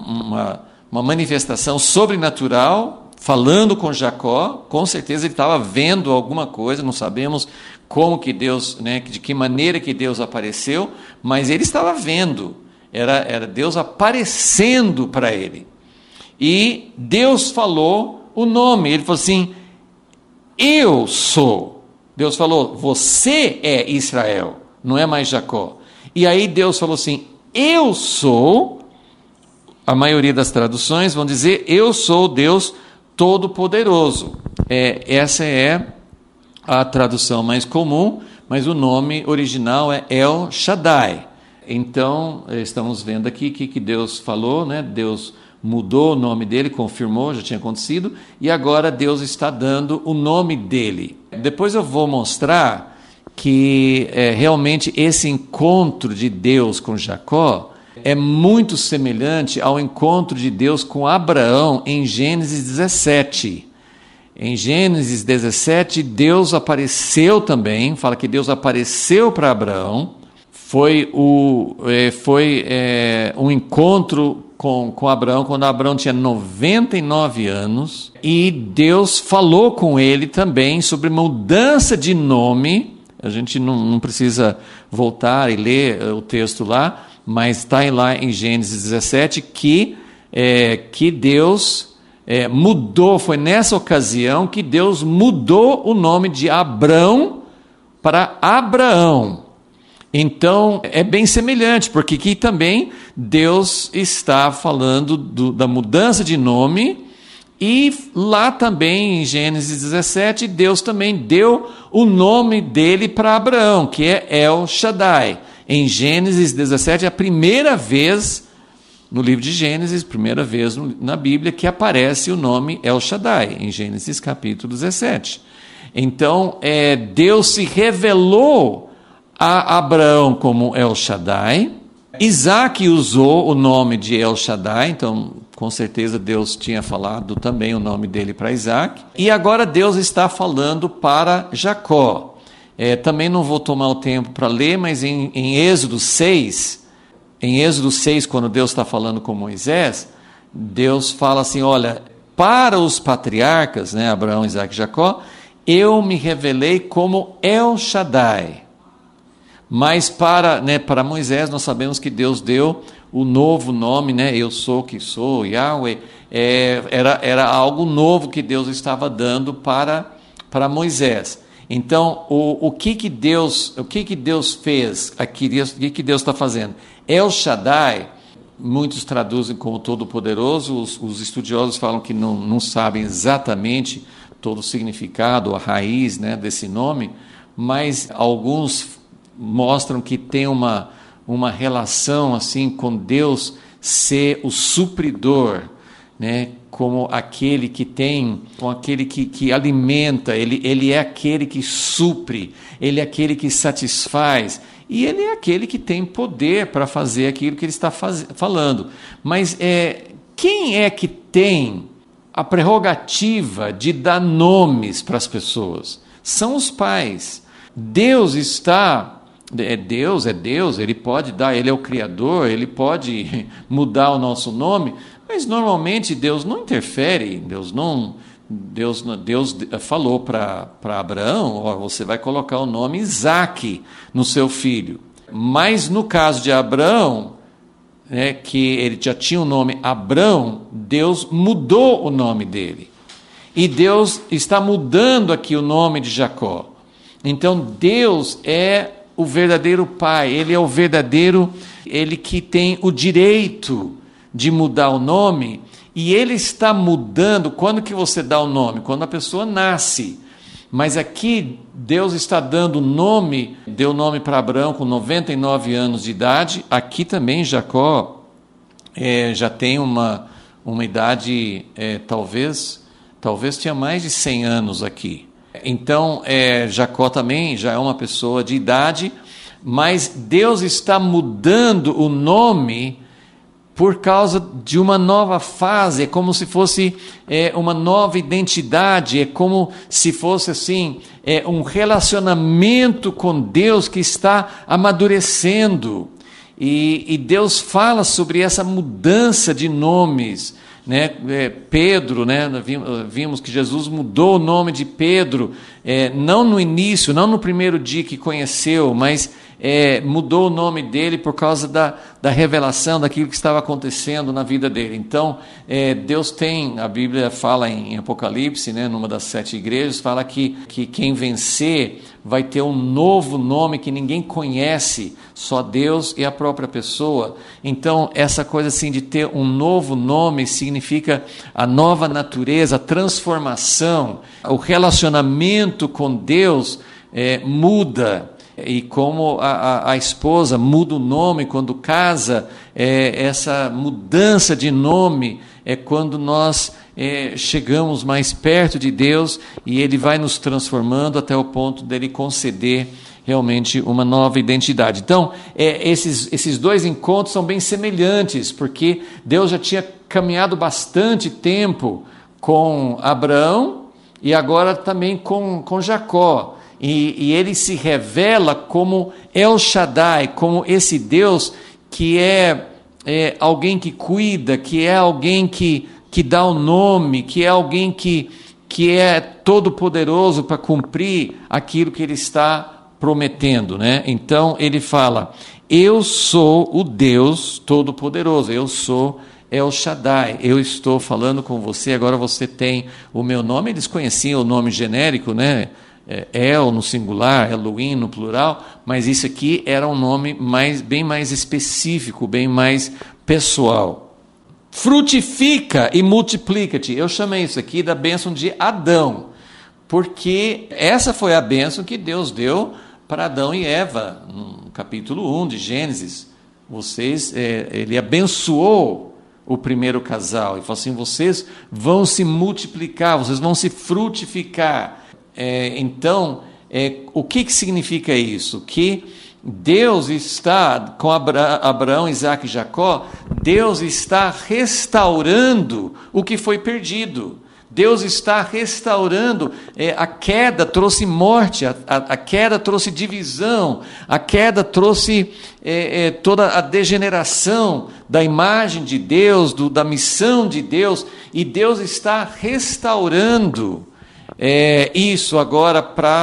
Speaker 1: uma manifestação sobrenatural, falando com Jacó. Com certeza ele estava vendo alguma coisa, não sabemos como que Deus, né, de que maneira que Deus apareceu, mas ele estava vendo, era Deus aparecendo para ele. E Deus falou o nome, ele falou assim, eu sou. Deus falou, você é Israel, não é mais Jacó. E aí Deus falou assim, eu sou, a maioria das traduções vão dizer, eu sou Deus Todo-Poderoso. Essa é a tradução mais comum, mas o nome original é El Shaddai. Então, estamos vendo aqui que Deus falou, né? Deus mudou o nome dele, confirmou, já tinha acontecido, e agora Deus está dando o nome dele. Depois eu vou mostrar que realmente esse encontro de Deus com Jacó é muito semelhante ao encontro de Deus com Abraão em Gênesis 17. Em Gênesis 17, Deus apareceu também, fala que Deus apareceu para Abraão, foi um encontro com Abraão, quando Abraão tinha 99 anos, e Deus falou com ele também sobre mudança de nome. A gente não precisa voltar e ler o texto lá, mas está lá em Gênesis 17 que Deus mudou, foi nessa ocasião que Deus mudou o nome de Abrão para Abraão. Então, é bem semelhante, porque aqui também Deus está falando da mudança de nome, e lá também em Gênesis 17, Deus também deu o nome dele para Abraão, que é El Shaddai. Em Gênesis 17, é a primeira vez, no livro de Gênesis, primeira vez na Bíblia, que aparece o nome El Shaddai, em Gênesis capítulo 17. Então, Deus se revelou a Abraão como El Shaddai. Isaac usou o nome de El Shaddai, então com certeza Deus tinha falado também o nome dele para Isaac. E agora Deus está falando para Jacó. Também não vou tomar o tempo para ler, mas em Êxodo 6, quando Deus está falando com Moisés, Deus fala assim, olha, para os patriarcas, né, Abraão, Isaac e Jacó, eu me revelei como El Shaddai. Mas para Moisés, nós sabemos que Deus deu o novo nome, né? Eu sou que sou, Yahweh. Era algo novo que Deus estava dando para para Moisés. Então, o que Deus fez aqui, o que Deus está fazendo? El Shaddai, muitos traduzem como Todo-Poderoso, os estudiosos falam que não sabem exatamente todo o significado, a raiz, né, desse nome, mas alguns mostram que tem uma relação assim com Deus ser o supridor, né, como aquele que tem, com aquele que alimenta, ele é aquele que supre, ele é aquele que satisfaz, e ele é aquele que tem poder para fazer aquilo que ele está falando. Mas quem é que tem a prerrogativa de dar nomes para as pessoas? São os pais. Deus é Deus, ele pode dar, ele é o Criador, ele pode mudar o nosso nome, mas normalmente Deus não interfere, Deus falou para Abraão, você vai colocar o nome Isaque no seu filho. Mas no caso de Abraão, que ele já tinha o nome Abrão, Deus mudou o nome dele. E Deus está mudando aqui o nome de Jacó. Então Deus é o verdadeiro pai, ele é o verdadeiro, ele que tem o direito de mudar o nome, e ele está mudando. Quando que você dá o nome? Quando a pessoa nasce. Mas aqui Deus está dando nome, deu nome para Abraão com 99 anos de idade. Aqui também Jacó já tem uma idade, talvez tinha mais de 100 anos aqui. Então Jacó também já é uma pessoa de idade, mas Deus está mudando o nome por causa de uma nova fase. É como se fosse uma nova identidade, é como se fosse assim, um relacionamento com Deus que está amadurecendo, e Deus fala sobre essa mudança de nomes, né? Pedro, né? Vimos que Jesus mudou o nome de Pedro, não no início, não no primeiro dia que conheceu, mas mudou o nome dele por causa da revelação daquilo que estava acontecendo na vida dele. Então, Deus tem, a Bíblia fala em Apocalipse, né, numa das 7 igrejas, fala que quem vencer vai ter um novo nome que ninguém conhece, só Deus e a própria pessoa. Então, essa coisa assim de ter um novo nome significa a nova natureza, a transformação, o relacionamento com Deus muda. E como a esposa muda o nome quando casa, essa mudança de nome é quando nós chegamos mais perto de Deus, e Ele vai nos transformando até o ponto dele conceder realmente uma nova identidade. Então, esses dois encontros são bem semelhantes, porque Deus já tinha caminhado bastante tempo com Abraão e agora também com Jacó. E ele se revela como El Shaddai, como esse Deus que é alguém que cuida, que é alguém que dá o nome, que é alguém que é todo-poderoso para cumprir aquilo que ele está prometendo, né? Então ele fala: eu sou o Deus todo-poderoso, eu sou El Shaddai, eu estou falando com você, agora você tem o meu nome. Eles conheciam o nome genérico, né? El no singular, Elohim no plural, mas isso aqui era um nome bem mais específico, bem mais pessoal. Frutifica e multiplica-te. Eu chamei isso aqui da bênção de Adão, porque essa foi a bênção que Deus deu para Adão e Eva, no capítulo 1 de Gênesis. Ele abençoou o primeiro casal e falou assim: vocês vão se multiplicar, vocês vão se frutificar. Então, o que significa isso? Que Deus está, com Abraão, Isaque e Jacó, Deus está restaurando o que foi perdido. Deus está restaurando. A queda trouxe morte, a queda trouxe divisão, a queda trouxe toda a degeneração da imagem de Deus, da missão de Deus, e Deus está restaurando isso agora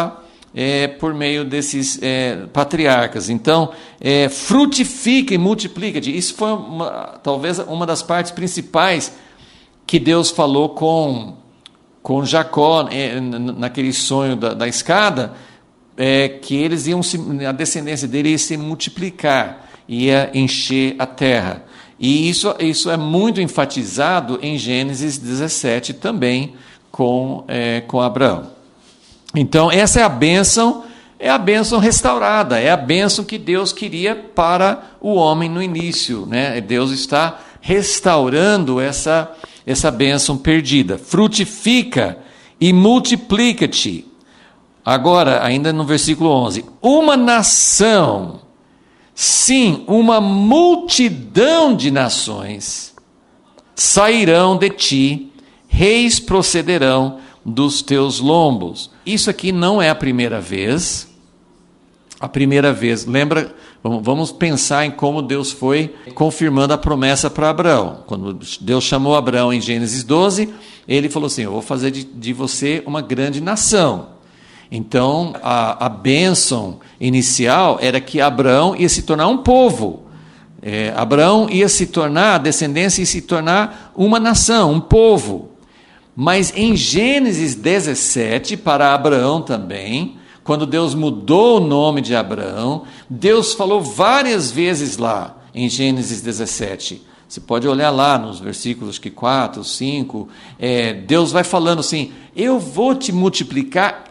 Speaker 1: por meio desses patriarcas. Então, frutifica e multiplica-te. Isso foi talvez uma das partes principais que Deus falou com com Jacó, naquele sonho da escada, que eles iam a descendência dele ia se multiplicar, ia encher a terra. E isso é muito enfatizado em Gênesis 17 também com Abraão. Então, essa é a bênção restaurada, é a bênção que Deus queria para o homem no início, né? Deus está restaurando essa bênção perdida. Frutifica e multiplica-te. Agora, ainda no versículo 11, uma nação, sim, uma multidão de nações sairão de ti, reis procederão dos teus lombos. Isso aqui não é a primeira vez. A primeira vez, lembra, vamos pensar em como Deus foi confirmando a promessa para Abraão. Quando Deus chamou Abraão em Gênesis 12, ele falou assim, eu vou fazer de você uma grande nação. Então, a bênção inicial era que Abraão ia se tornar um povo. Abraão ia se tornar, a descendência ia se tornar uma nação, um povo. Mas em Gênesis 17, para Abraão também, quando Deus mudou o nome de Abraão, Deus falou várias vezes lá em Gênesis 17. Você pode olhar lá nos versículos 4, 5, Deus vai falando assim, eu vou te multiplicar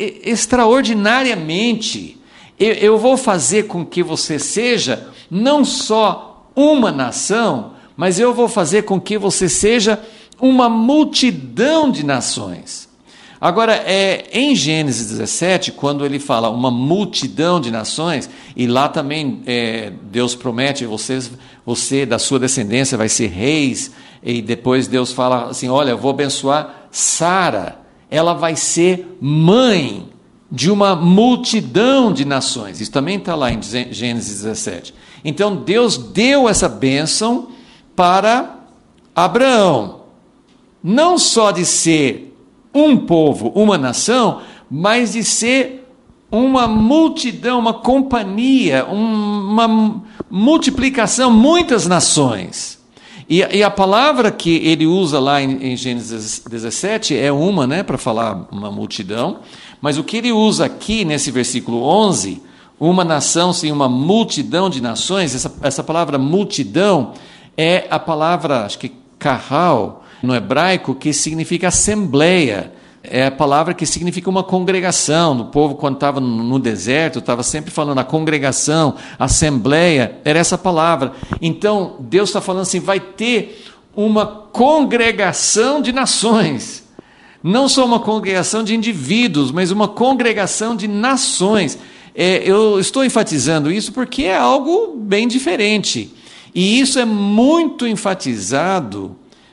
Speaker 1: extraordinariamente, eu vou fazer com que você seja não só uma nação, mas eu vou fazer com que você seja uma multidão de nações. Agora, em Gênesis 17, quando ele fala uma multidão de nações, e lá também Deus promete, você da sua descendência vai ser reis, e depois Deus fala assim, olha, eu vou abençoar Sara, ela vai ser mãe de uma multidão de nações. Isso também está lá em Gênesis 17. Então, Deus deu essa bênção para Abraão, não só de ser um povo, uma nação, mas de ser uma multidão, uma companhia, uma multiplicação, muitas nações. E a palavra que ele usa lá em Gênesis 17 é uma, né, para falar uma multidão, mas o que ele usa aqui nesse versículo 11, uma nação, sim, uma multidão de nações, essa palavra multidão é a palavra, acho que kahal, no hebraico, que significa assembleia. É a palavra que significa uma congregação. O povo, quando estava no deserto, estava sempre falando a congregação, assembleia, era essa palavra. Então, Deus está falando assim, vai ter uma congregação de nações. Não só uma congregação de indivíduos, mas uma congregação de nações. Eu estou enfatizando isso porque é algo bem diferente. E isso é muito enfatizado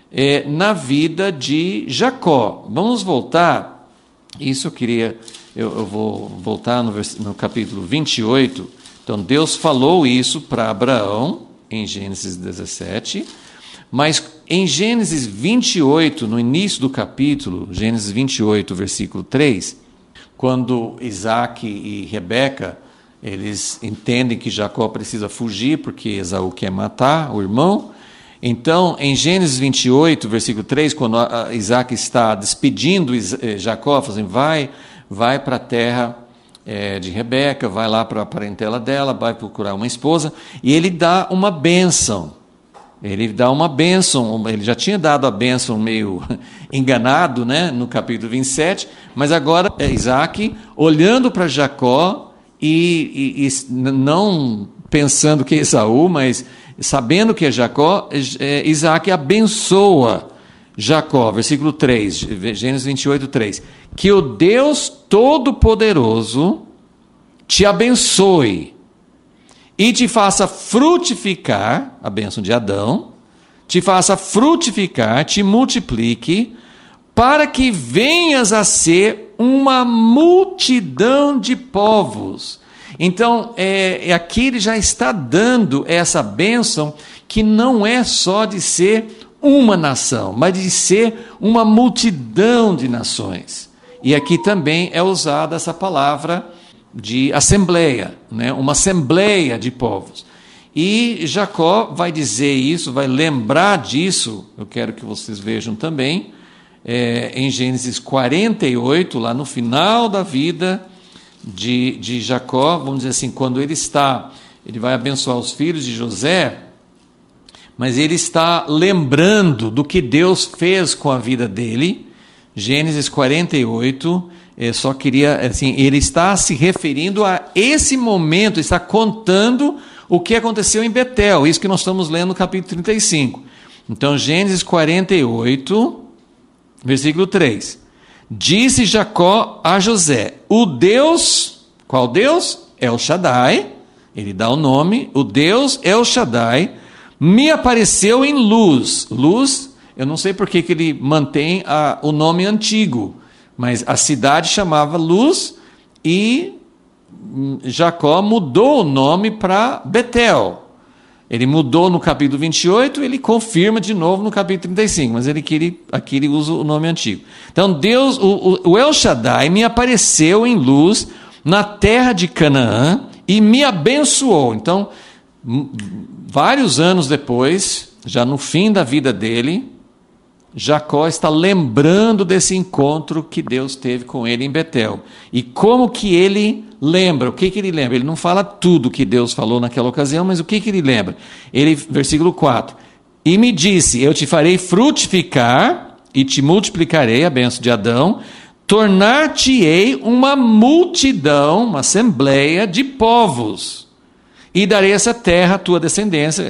Speaker 1: na vida de Jacó. Vamos voltar, isso eu vou voltar no capítulo 28, então Deus falou isso para Abraão, em Gênesis 17, mas em Gênesis 28, no início do capítulo, Gênesis 28, versículo 3, quando Isaac e Rebeca, eles entendem que Jacó precisa fugir, porque Esaú quer matar o irmão. Então, em Gênesis 28, versículo 3, quando Isaac está despedindo Jacó, assim, vai para a terra de Rebeca, vai lá para a parentela dela, vai procurar uma esposa, e ele dá uma bênção. Ele já tinha dado a bênção meio enganado, né, no capítulo 27, mas agora Isaac, olhando para Jacó, e não pensando que é Esaú, mas sabendo que é Jacó, Isaac abençoa Jacó, versículo 3, Gênesis 28, 3. Que o Deus Todo-Poderoso te abençoe e te faça frutificar, a bênção de Adão, te faça frutificar, te multiplique, para que venhas a ser uma multidão de povos. Então, aqui ele já está dando essa bênção que não é só de ser uma nação, mas de ser uma multidão de nações. E aqui também é usada essa palavra de assembleia, né? Uma assembleia de povos. E Jacó vai dizer isso, vai lembrar disso, eu quero que vocês vejam também, em Gênesis 48, lá no final da vida de Jacó, vamos dizer assim, quando ele vai abençoar os filhos de José, mas ele está lembrando do que Deus fez com a vida dele. Gênesis 48, só queria, assim, ele está se referindo a esse momento, está contando o que aconteceu em Betel, isso que nós estamos lendo no capítulo 35. Então, Gênesis 48, versículo 3. Disse Jacó a José, o Deus, qual Deus? El Shaddai, ele dá o nome, o Deus El Shaddai, me apareceu em luz. Luz, eu não sei por que ele mantém o nome antigo, mas a cidade chamava Luz e Jacó mudou o nome para Betel. Ele mudou no capítulo 28, ele confirma de novo no capítulo 35, mas aqui ele usa o nome antigo. Então Deus, o El Shaddai me apareceu em luz na terra de Canaã e me abençoou. Então, vários anos depois, já no fim da vida dele, Jacó está lembrando desse encontro que Deus teve com ele em Betel. E como que ele lembra? O que ele lembra? Ele não fala tudo que Deus falou naquela ocasião, mas o que ele lembra? Versículo 4. E me disse, eu te farei frutificar e te multiplicarei, a bênção de Adão, tornar-te-ei uma multidão, uma assembleia de povos, e darei essa terra à tua descendência.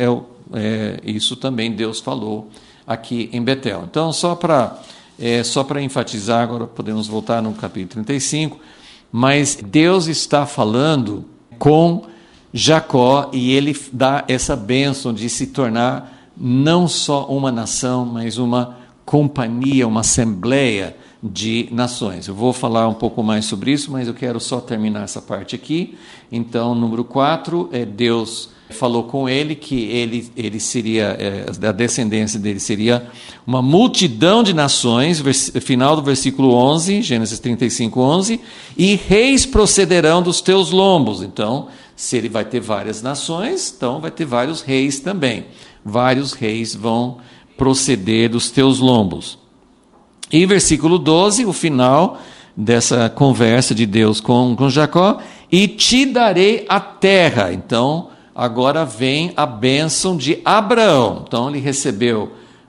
Speaker 1: Isso também Deus falou aqui em Betel. Então, só para enfatizar, agora podemos voltar no capítulo 35, mas Deus está falando com Jacó e ele dá essa bênção de se tornar não só uma nação, mas uma companhia, uma assembleia de nações. Eu vou falar um pouco mais sobre isso, mas eu quero só terminar essa parte aqui. Então, número 4, Deus falou com ele que ele seria, a descendência dele seria uma multidão de nações, final do versículo 11, Gênesis 35, 11, e reis procederão dos teus lombos. Então, se ele vai ter várias nações, então vai ter vários reis também. Vários reis vão proceder dos teus lombos. E versículo 12, o final dessa conversa de Deus com Jacó, e te darei a terra. Então, agora vem a bênção de Abraão. Então, ele recebeu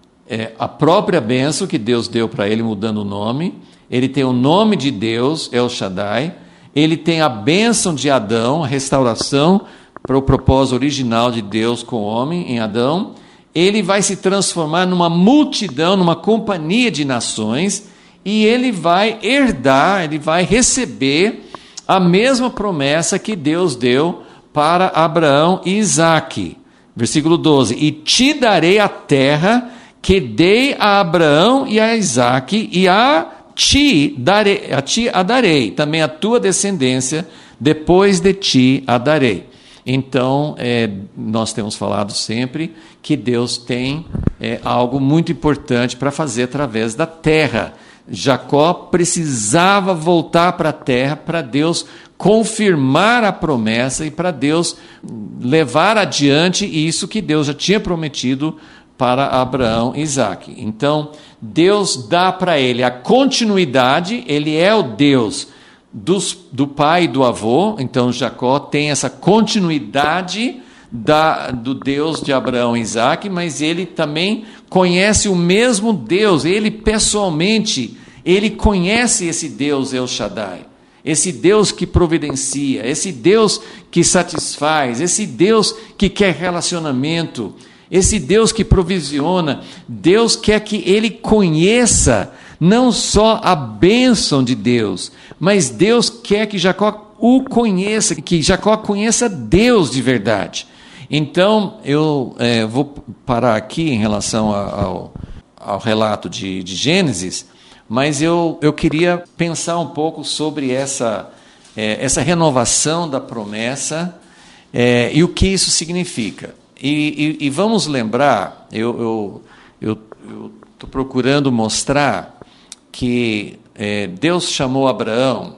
Speaker 1: a própria bênção que Deus deu para ele, mudando o nome. Ele tem o nome de Deus, El Shaddai. Ele tem a bênção de Adão, a restauração para o propósito original de Deus com o homem em Adão. Ele vai se transformar numa multidão, numa companhia de nações, e ele vai herdar, ele vai receber a mesma promessa que Deus deu para Abraão e Isaque. Versículo 12, e te darei a terra que dei a Abraão e a Isaque, e a ti a darei, também a tua descendência, depois de ti a darei. Então, nós temos falado sempre que Deus tem algo muito importante para fazer através da terra. Jacó precisava voltar para a terra para Deus confirmar a promessa e para Deus levar adiante isso que Deus já tinha prometido para Abraão e Isaque. Então, Deus dá para ele a continuidade, ele é o Deus do pai e do avô. Então Jacó tem essa continuidade do Deus de Abraão e Isaque, mas ele também conhece o mesmo Deus, ele pessoalmente, ele conhece esse Deus El Shaddai, esse Deus que providencia, esse Deus que satisfaz, esse Deus que quer relacionamento, esse Deus que provisiona. Deus quer que ele conheça não só a bênção de Deus, mas Deus quer que Jacó o conheça, que Jacó conheça Deus de verdade. Então, eu vou parar aqui em relação ao relato de Gênesis, mas eu queria pensar um pouco sobre essa renovação da promessa e o que isso significa. E vamos lembrar, eu estou procurando mostrar que Deus chamou Abraão,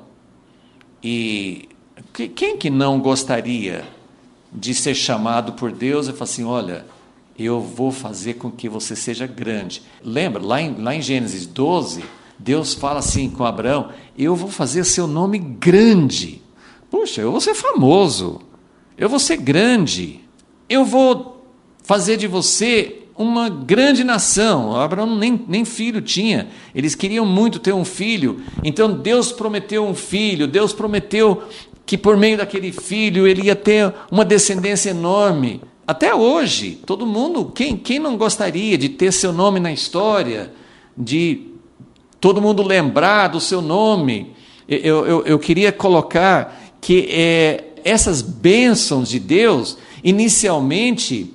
Speaker 1: e quem que não gostaria de ser chamado por Deus e falar assim, olha, eu vou fazer com que você seja grande. Lembra, lá em Gênesis 12, Deus fala assim com Abraão, eu vou fazer seu nome grande. Puxa, eu vou ser famoso, eu vou ser grande, eu vou fazer de você uma grande nação. Abraão nem filho tinha, eles queriam muito ter um filho, então Deus prometeu um filho, Deus prometeu que por meio daquele filho ele ia ter uma descendência enorme. Até hoje, todo mundo, quem não gostaria de ter seu nome na história, de todo mundo lembrar do seu nome? Eu queria colocar que essas bênçãos de Deus, inicialmente,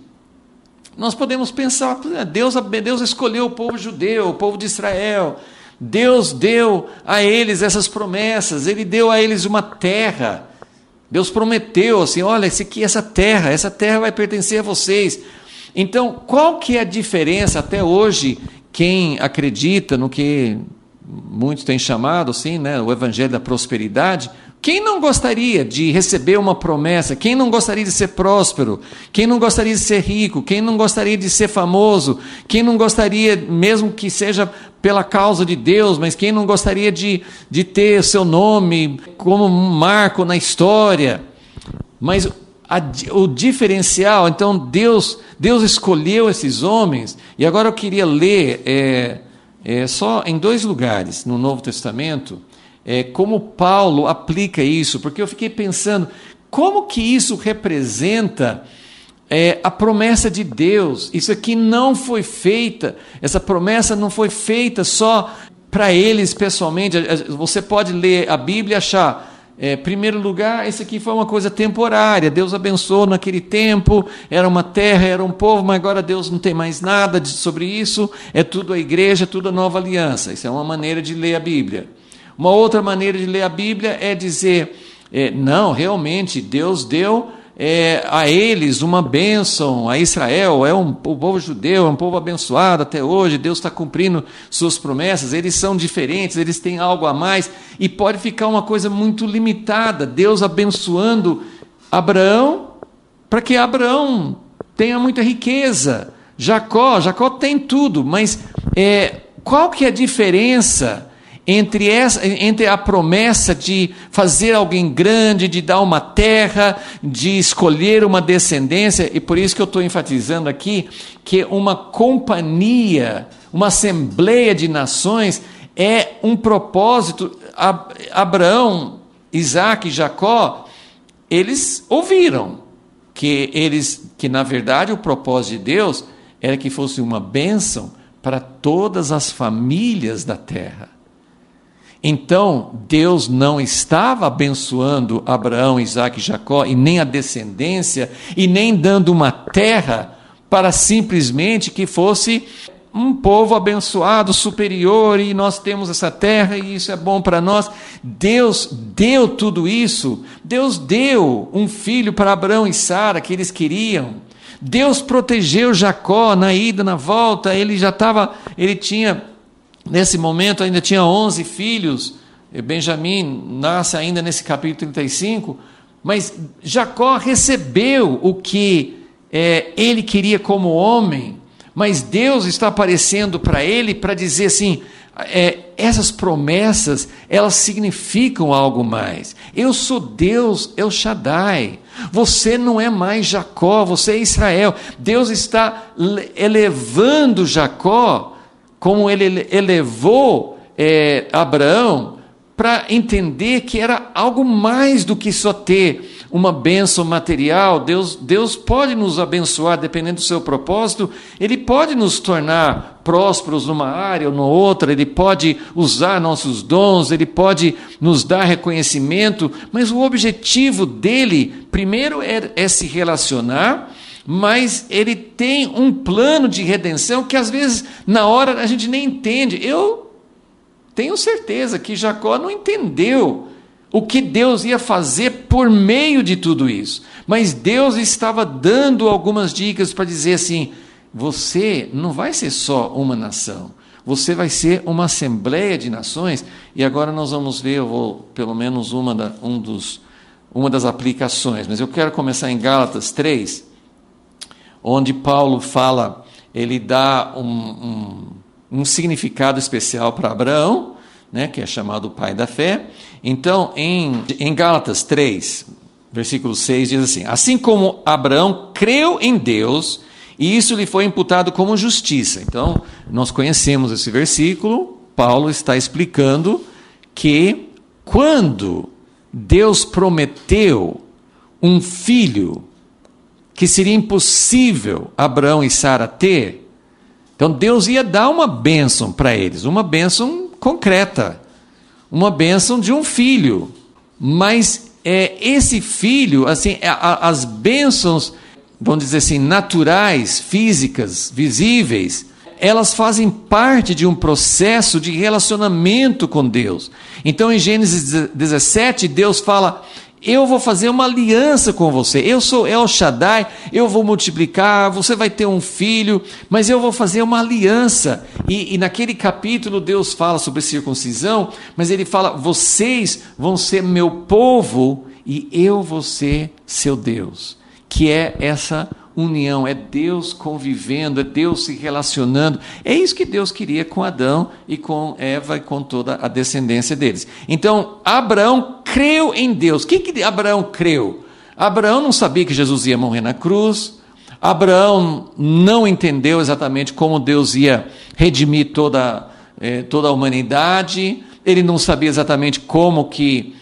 Speaker 1: nós podemos pensar, Deus escolheu o povo judeu, o povo de Israel, Deus deu a eles essas promessas, Ele deu a eles uma terra, Deus prometeu assim, olha, essa terra vai pertencer a vocês. Então, qual que é a diferença até hoje, quem acredita no que muitos têm chamado assim, né, o evangelho da prosperidade? Quem não gostaria de receber uma promessa? Quem não gostaria de ser próspero? Quem não gostaria de ser rico? Quem não gostaria de ser famoso? Quem não gostaria, mesmo que seja pela causa de Deus, mas quem não gostaria de ter seu nome como um marco na história? Mas o diferencial, então Deus escolheu esses homens, e agora eu queria ler só em 2 lugares no Novo Testamento, como Paulo aplica isso, porque eu fiquei pensando, como que isso representa a promessa de Deus? Isso aqui não foi feita, essa promessa não foi feita só para eles pessoalmente. Você pode ler a Bíblia e achar, em primeiro lugar, isso aqui foi uma coisa temporária, Deus abençoou naquele tempo, era uma terra, era um povo, mas agora Deus não tem mais nada sobre isso, é tudo a igreja, tudo a nova aliança. Isso é uma maneira de ler a Bíblia. Uma outra maneira de ler a Bíblia é dizer, não, realmente, Deus deu a eles uma bênção, a Israel, o povo judeu, é um povo abençoado até hoje, Deus está cumprindo suas promessas, eles são diferentes, eles têm algo a mais, e pode ficar uma coisa muito limitada, Deus abençoando Abraão, para que Abraão tenha muita riqueza, Jacó tem tudo, mas qual que é a diferença entre a promessa de fazer alguém grande, de dar uma terra, de escolher uma descendência? E por isso que eu estou enfatizando aqui que uma companhia, uma assembleia de nações é um propósito. Abraão, Isaac e Jacó, eles ouviram que na verdade o propósito de Deus era que fosse uma bênção para todas as famílias da terra. Então, Deus não estava abençoando Abraão, Isaac e Jacó, e nem a descendência, e nem dando uma terra para simplesmente que fosse um povo abençoado, superior, e nós temos essa terra, e isso é bom para nós. Deus deu tudo isso. Deus deu um filho para Abraão e Sara, que eles queriam. Deus protegeu Jacó na ida, na volta. Ele tinha... Nesse momento ainda tinha 11 filhos, Benjamim nasce ainda nesse capítulo 35, mas Jacó recebeu o que ele queria como homem, mas Deus está aparecendo para ele para dizer assim, essas promessas, elas significam algo mais. Eu sou Deus, El Shaddai. Você não é mais Jacó, você é Israel. Deus está elevando Jacó, como ele elevou Abraão, para entender que era algo mais do que só ter uma bênção material. Deus pode nos abençoar, dependendo do seu propósito, Ele pode nos tornar prósperos numa área ou na outra, Ele pode usar nossos dons, Ele pode nos dar reconhecimento, mas o objetivo dEle, primeiro, é se relacionar, mas ele tem um plano de redenção que às vezes na hora a gente nem entende. Eu tenho certeza que Jacó não entendeu o que Deus ia fazer por meio de tudo isso, mas Deus estava dando algumas dicas para dizer assim, você não vai ser só uma nação, você vai ser uma assembleia de nações. E agora nós vamos ver, eu vou pelo menos uma das aplicações, mas eu quero começar em Gálatas 3, onde Paulo fala, ele dá um significado especial para Abraão, né, que é chamado o pai da fé. Então, em Gálatas 3, versículo 6, diz assim: assim como Abraão creu em Deus, e isso lhe foi imputado como justiça. Então, nós conhecemos esse versículo. Paulo está explicando que quando Deus prometeu um filho que seria impossível Abraão e Sara ter, então Deus ia dar uma bênção para eles, uma bênção concreta, uma bênção de um filho. Mas esse filho, assim, as bênçãos, vamos dizer assim, naturais, físicas, visíveis, elas fazem parte de um processo de relacionamento com Deus. Então, em Gênesis 17, Deus fala: eu vou fazer uma aliança com você, eu sou El Shaddai, eu vou multiplicar, você vai ter um filho, mas eu vou fazer uma aliança. E naquele capítulo Deus fala sobre circuncisão, mas ele fala: vocês vão ser meu povo e eu vou ser seu Deus. Que é essa união, é Deus convivendo, é Deus se relacionando. É isso que Deus queria com Adão e com Eva e com toda a descendência deles. Então, Abraão creu em Deus. O que Abraão creu? Abraão não sabia que Jesus ia morrer na cruz. Abraão não entendeu exatamente como Deus ia redimir toda a humanidade. Ele não sabia exatamente como que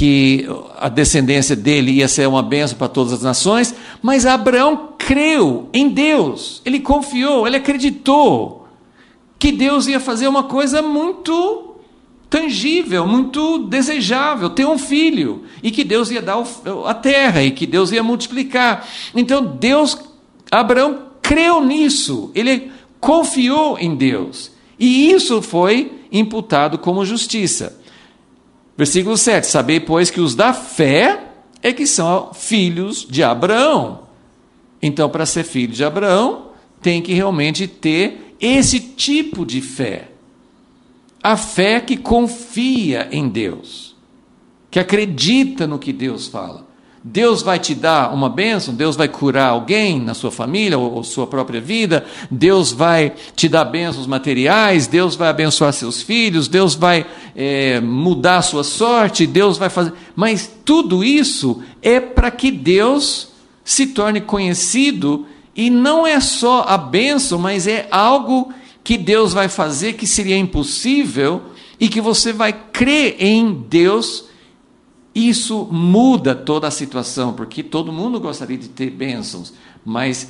Speaker 1: a descendência dele ia ser uma bênção para todas as nações, mas Abraão creu em Deus, ele confiou, ele acreditou que Deus ia fazer uma coisa muito tangível, muito desejável, ter um filho, e que Deus ia dar a terra, e que Deus ia multiplicar. Então Abraão creu nisso, ele confiou em Deus, e isso foi imputado como justiça. Versículo 7, sabei, pois, que os da fé é que são filhos de Abraão. Então, para ser filho de Abraão, tem que realmente ter esse tipo de fé. A fé que confia em Deus, que acredita no que Deus fala. Deus vai te dar uma bênção, Deus vai curar alguém na sua família ou sua própria vida, Deus vai te dar bênçãos materiais, Deus vai abençoar seus filhos, Deus vai mudar a sua sorte, Deus vai fazer... Mas tudo isso é para que Deus se torne conhecido, e não é só a bênção, mas é algo que Deus vai fazer que seria impossível e que você vai crer em Deus. Isso muda toda a situação, porque todo mundo gostaria de ter bênçãos, mas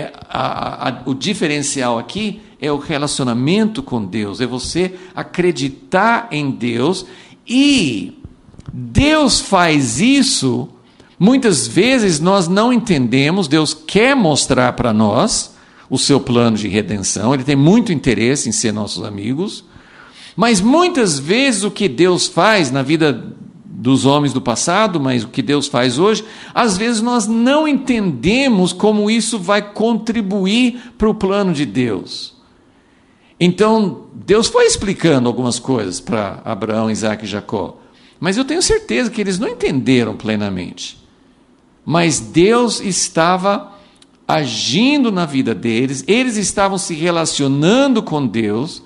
Speaker 1: o diferencial aqui é o relacionamento com Deus, é você acreditar em Deus, e Deus faz isso. Muitas vezes nós não entendemos, Deus quer mostrar para nós o seu plano de redenção, Ele tem muito interesse em ser nossos amigos, mas muitas vezes o que Deus faz na vida dos homens do passado, mas o que Deus faz hoje, às vezes nós não entendemos como isso vai contribuir para o plano de Deus. Então, Deus foi explicando algumas coisas para Abraão, Isaac e Jacó, mas eu tenho certeza que eles não entenderam plenamente. Mas Deus estava agindo na vida deles, eles estavam se relacionando com Deus,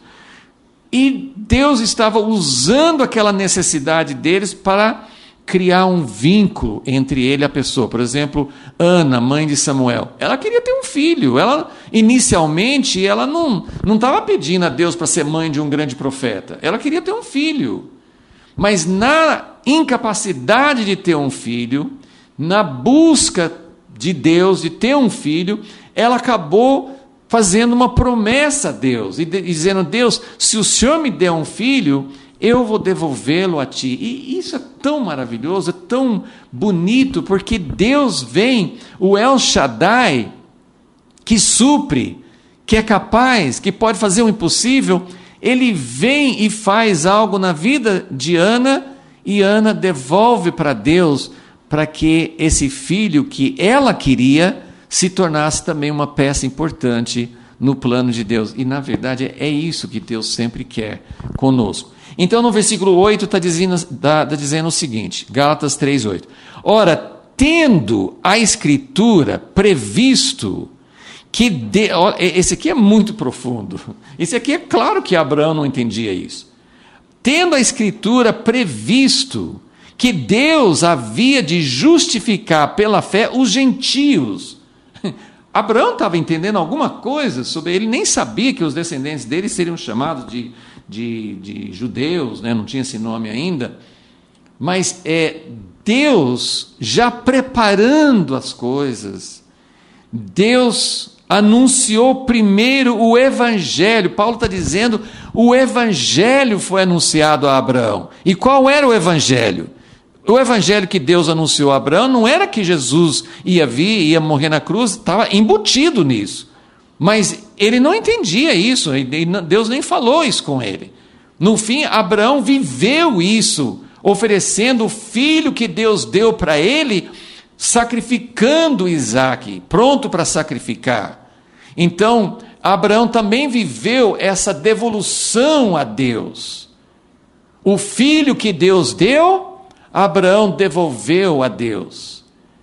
Speaker 1: e Deus estava usando aquela necessidade deles para criar um vínculo entre ele e a pessoa. Por exemplo, Ana, mãe de Samuel, ela queria ter um filho. Ela, inicialmente, ela não estava pedindo a Deus para ser mãe de um grande profeta. Ela queria ter um filho. Mas na incapacidade de ter um filho, na busca de Deus de ter um filho, ela acabou fazendo uma promessa a Deus, e dizendo: Deus, se o Senhor me der um filho, eu vou devolvê-lo a ti. E isso é tão maravilhoso, é tão bonito, porque Deus vem, o El Shaddai, que supre, que é capaz, que pode fazer o impossível, ele vem e faz algo na vida de Ana, e Ana devolve para Deus, para que esse filho que ela queria se tornasse também uma peça importante no plano de Deus. E, na verdade, é isso que Deus sempre quer conosco. Então, no versículo 8, está dizendo o seguinte, Gálatas 3:8. Ora, tendo a Escritura previsto esse aqui é muito profundo. Esse aqui é claro que Abraão não entendia isso. Tendo a Escritura previsto que Deus havia de justificar pela fé os gentios. Abraão estava entendendo alguma coisa sobre ele, nem sabia que os descendentes dele seriam chamados de judeus, né? Não tinha esse nome ainda, mas Deus já preparando as coisas, Deus anunciou primeiro o Evangelho. Paulo está dizendo, o Evangelho foi anunciado a Abraão. E qual era o Evangelho? O Evangelho que Deus anunciou a Abraão não era que Jesus ia vir, ia morrer na cruz, estava embutido nisso. Mas ele não entendia isso, Deus nem falou isso com ele. No fim, Abraão viveu isso, oferecendo o filho que Deus deu para ele, sacrificando Isaque, pronto para sacrificar. Então, Abraão também viveu essa devolução a Deus. O filho que Deus deu, Abraão devolveu a Deus.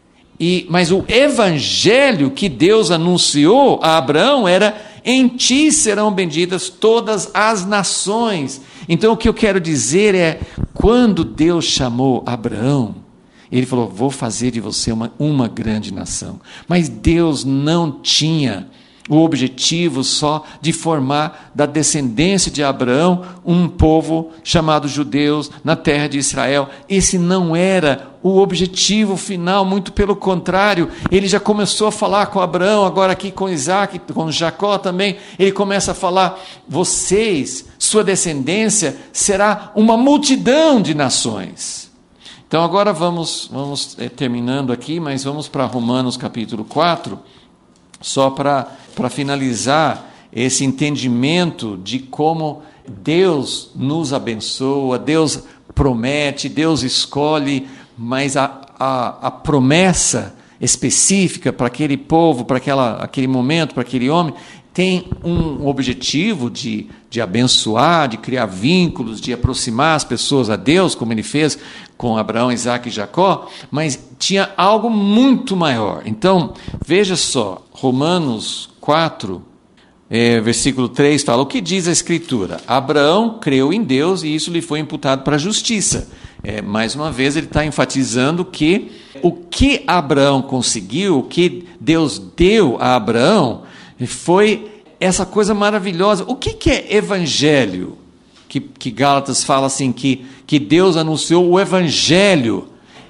Speaker 1: Mas o evangelho que Deus anunciou a Abraão era: em ti serão benditas todas as nações. Então o que eu quero dizer é, quando Deus chamou Abraão, ele falou: vou fazer de você uma grande nação. Mas Deus não tinha o objetivo só de formar da descendência de Abraão um povo chamado judeus na terra de Israel. Esse não era o objetivo final, muito pelo contrário. Ele já começou a falar com Abraão, agora aqui com Isaque, com Jacó também. Ele começa a falar: vocês, sua descendência, será uma multidão de nações. Então agora vamos terminando aqui, mas vamos para Romanos capítulo 4, só para finalizar esse entendimento de como Deus nos abençoa, Deus promete, Deus escolhe, mas a promessa específica para aquele povo, para aquele momento, para aquele homem, tem um objetivo de abençoar, de criar vínculos, de aproximar as pessoas a Deus, como ele fez com Abraão, Isaque e Jacó, mas tinha algo muito maior. Então, veja só, Romanos 4, versículo 3 fala: o que diz a Escritura? Abraão creu em Deus e isso lhe foi imputado para a justiça. Mais uma vez ele está enfatizando que o que Abraão conseguiu, o que Deus deu a Abraão, foi essa coisa maravilhosa. O que é evangelho? Que Gálatas fala assim, que Deus anunciou o evangelho.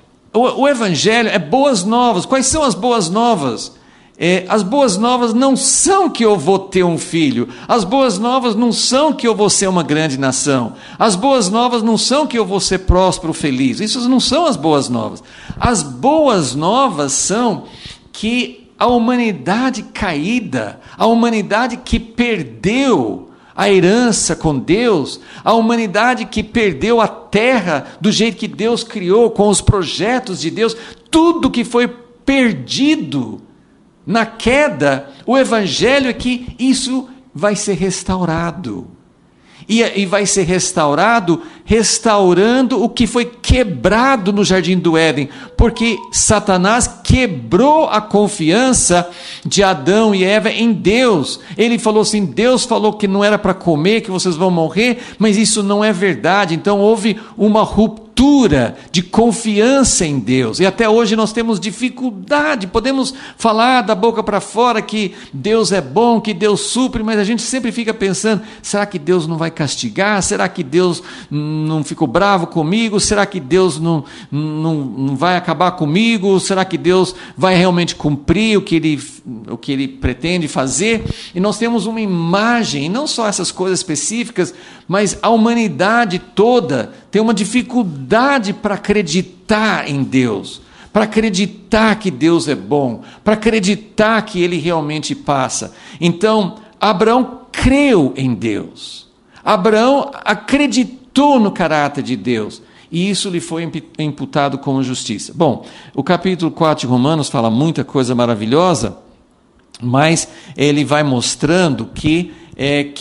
Speaker 1: O evangelho é boas novas. Quais são as boas novas? As boas novas não são que eu vou ter um filho. As boas novas não são que eu vou ser uma grande nação. As boas novas não são que eu vou ser próspero, feliz. Isso não são as boas novas. As boas novas são que a humanidade caída, a humanidade que perdeu a herança com Deus, a humanidade que perdeu a terra do jeito que Deus criou, com os projetos de Deus, tudo que foi perdido na queda, o evangelho é que isso vai ser restaurado. E vai ser restaurando o que foi quebrado no Jardim do Éden, porque Satanás quebrou a confiança de Adão e Eva em Deus. Ele falou assim: Deus falou que não era para comer, que vocês vão morrer, mas isso não é verdade. Então houve uma ruptura de confiança em Deus, e até hoje nós temos dificuldade. Podemos falar da boca para fora que Deus é bom, que Deus supre, mas a gente sempre fica pensando: será que Deus não vai castigar? Será que Deus não ficou bravo comigo? Será que Deus não vai acabar comigo? Será que Deus vai realmente cumprir o que ele pretende fazer? E nós temos uma imagem, e não só essas coisas específicas, mas a humanidade toda tem uma dificuldade para acreditar em Deus, para acreditar que Deus é bom, para acreditar que Ele realmente passa. Então, Abraão creu em Deus. Abraão acreditou no caráter de Deus, e isso lhe foi imputado como justiça. Bom, o capítulo 4 de Romanos fala muita coisa maravilhosa, mas ele vai mostrando que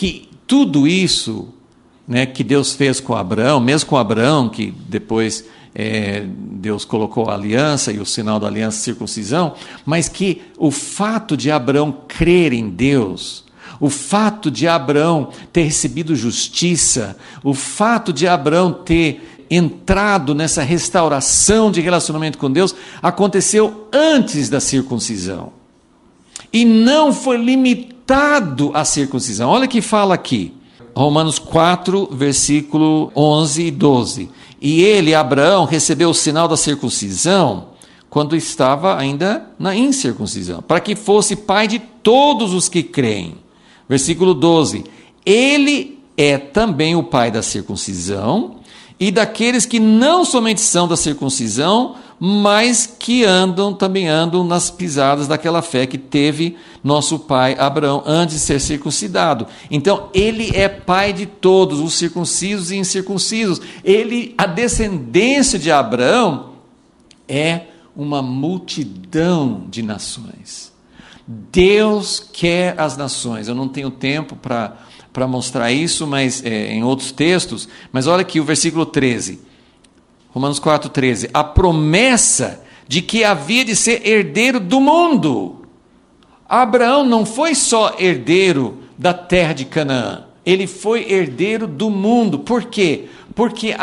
Speaker 1: tudo isso, né, que Deus fez com Abraão, mesmo com Abraão, que depois Deus colocou a aliança e o sinal da aliança, circuncisão, mas que o fato de Abraão crer em Deus, o fato de Abraão ter recebido justiça, o fato de Abraão ter entrado nessa restauração de relacionamento com Deus, aconteceu antes da circuncisão. E não foi limitado à circuncisão. Olha o que fala aqui, Romanos 4, versículo 11 e 12. E ele, Abraão, recebeu o sinal da circuncisão quando estava ainda na incircuncisão, para que fosse pai de todos os que creem. Versículo 12. Ele é também o pai da circuncisão e daqueles que não somente são da circuncisão, mas que também andam nas pisadas daquela fé que teve nosso pai Abraão antes de ser circuncidado. Então, ele é pai de todos, os circuncisos e incircuncisos. A descendência de Abraão é uma multidão de nações. Deus quer as nações. Eu não tenho tempo para mostrar isso, mas em outros textos, mas olha aqui o versículo 13. Romanos 4,13, a promessa de que havia de ser herdeiro do mundo. Abraão não foi só herdeiro da terra de Canaã, ele foi herdeiro do mundo. Por quê? Porque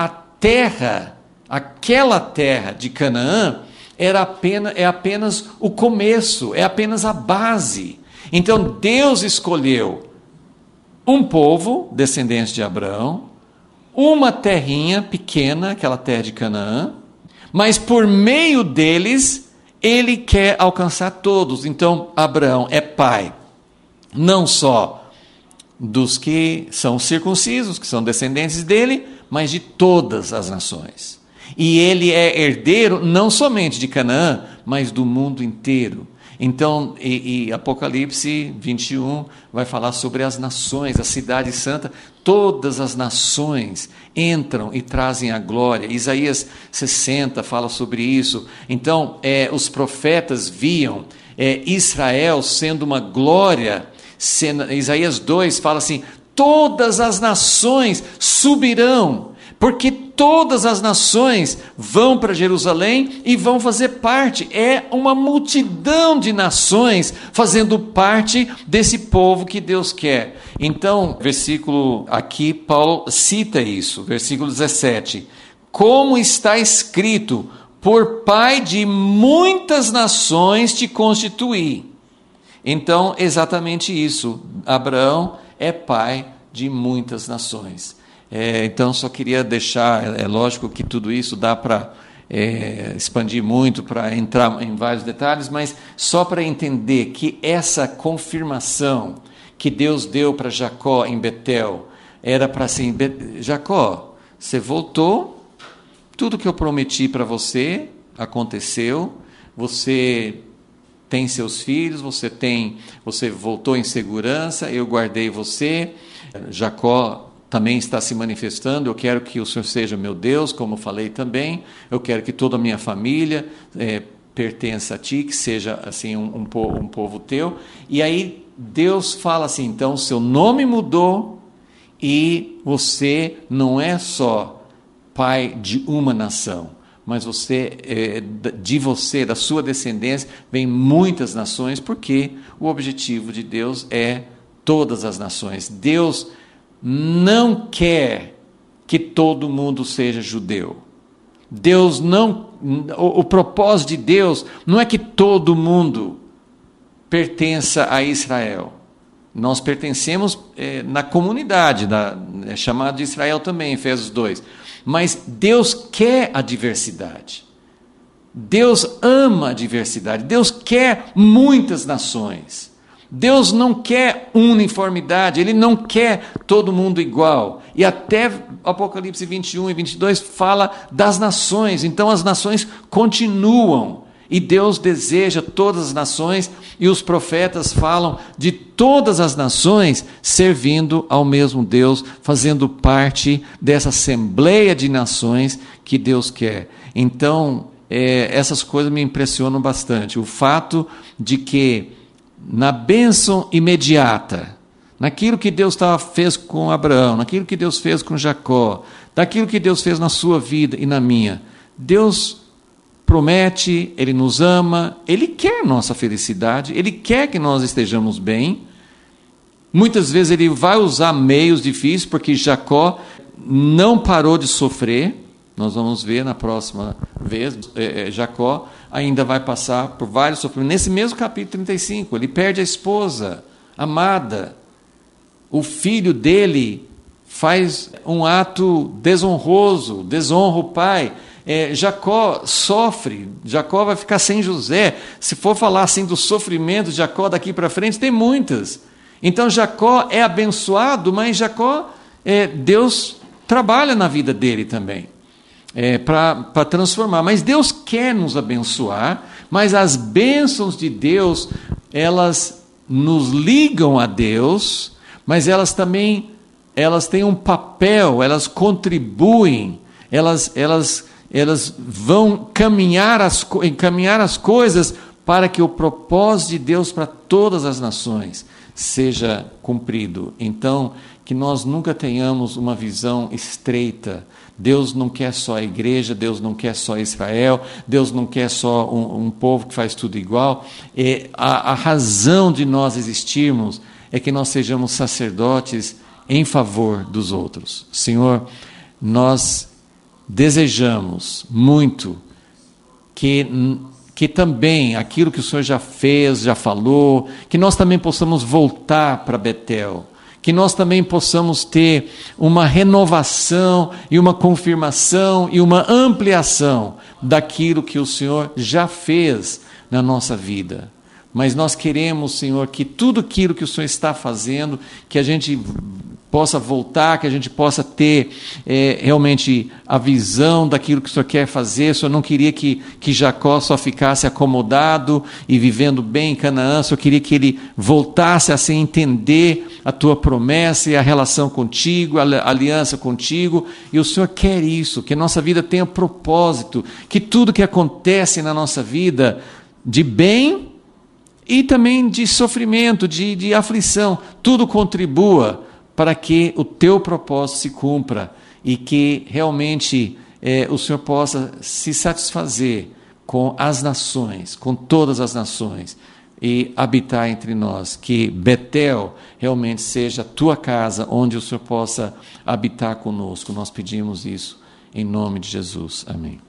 Speaker 1: aquela terra de Canaã, é apenas o começo, é apenas a base. Então Deus escolheu um povo, descendente de Abraão, uma terrinha pequena, aquela terra de Canaã, mas por meio deles, ele quer alcançar todos. Então, Abraão é pai, não só dos que são circuncisos, que são descendentes dele, mas de todas as nações. E ele é herdeiro não somente de Canaã, mas do mundo inteiro. Então, Apocalipse 21 vai falar sobre as nações, a cidade santa. Todas as nações entram e trazem a glória. Isaías 60 fala sobre isso. Então, os profetas viam Israel sendo uma glória. Isaías 2 fala assim, todas as nações subirão, porque todas as nações vão para Jerusalém e vão fazer parte. É uma multidão de nações fazendo parte desse povo que Deus quer. Então, versículo aqui, Paulo cita isso, versículo 17. Como está escrito, por pai de muitas nações te constituí. Então, exatamente isso. Abraão é pai de muitas nações. Então, só queria deixar, lógico que tudo isso dá para expandir muito, para entrar em vários detalhes, mas só para entender que essa confirmação que Deus deu para Jacó em Betel, era para assim, Jacó, você voltou, tudo que eu prometi para você aconteceu, você tem seus filhos, você voltou em segurança, eu guardei você, Jacó também está se manifestando, eu quero que o Senhor seja meu Deus, como falei também, eu quero que toda a minha família pertença a ti, que seja assim um povo teu. E aí Deus fala assim, então seu nome mudou e você não é só pai de uma nação, mas da sua descendência, vem muitas nações, porque o objetivo de Deus é todas as nações. Deus não quer que todo mundo seja judeu. O propósito de Deus não é que todo mundo pertença a Israel. Nós pertencemos na comunidade, chamado de Israel também, Efésios 2. Mas Deus quer a diversidade. Deus ama a diversidade. Deus quer muitas nações. Deus não quer uniformidade, Ele não quer todo mundo igual. E até Apocalipse 21 e 22 fala das nações. Então as nações continuam. E Deus deseja todas as nações, e os profetas falam de todas as nações servindo ao mesmo Deus, fazendo parte dessa assembleia de nações que Deus quer. Então, essas coisas me impressionam bastante. O fato de que na bênção imediata, naquilo que Deus fez com Abraão, naquilo que Deus fez com Jacó, daquilo que Deus fez na sua vida e na minha, Deus promete, Ele nos ama, Ele quer nossa felicidade, Ele quer que nós estejamos bem. Muitas vezes Ele vai usar meios difíceis, porque Jacó não parou de sofrer. Nós vamos ver na próxima vez, Jacó ainda vai passar por vários sofrimentos. Nesse mesmo capítulo 35, ele perde a esposa amada. O filho dele faz um ato desonroso, desonra o pai. Jacó sofre, Jacó vai ficar sem José. Se for falar assim do sofrimento de Jacó daqui para frente, tem muitas. Então Jacó é abençoado, mas Jacó, Deus trabalha na vida dele também. Para transformar, mas Deus quer nos abençoar, mas as bênçãos de Deus, elas nos ligam a Deus, mas elas também, elas têm um papel, elas contribuem, elas vão encaminhar as coisas para que o propósito de Deus para todas as nações seja cumprido. Então, que nós nunca tenhamos uma visão estreita. Deus não quer só a igreja, Deus não quer só Israel, Deus não quer só um povo que faz tudo igual. A razão de nós existirmos é que nós sejamos sacerdotes em favor dos outros. Senhor, nós desejamos muito que também aquilo que o Senhor já fez, já falou, que nós também possamos voltar para Betel, que nós também possamos ter uma renovação e uma confirmação e uma ampliação daquilo que o Senhor já fez na nossa vida. Mas nós queremos, Senhor, que tudo aquilo que o Senhor está fazendo, que a gente possa voltar, que a gente possa ter realmente a visão daquilo que o Senhor quer fazer. O Senhor não queria que Jacó só ficasse acomodado e vivendo bem em Canaã. O Senhor queria que ele voltasse a se entender a tua promessa e a relação contigo, a aliança contigo. E o Senhor quer isso, que a nossa vida tenha propósito, que tudo que acontece na nossa vida de bem e também de sofrimento, de aflição, tudo contribua para que o teu propósito se cumpra e que realmente o Senhor possa se satisfazer com as nações, com todas as nações, e habitar entre nós. Que Betel realmente seja a tua casa, onde o Senhor possa habitar conosco. Nós pedimos isso em nome de Jesus. Amém.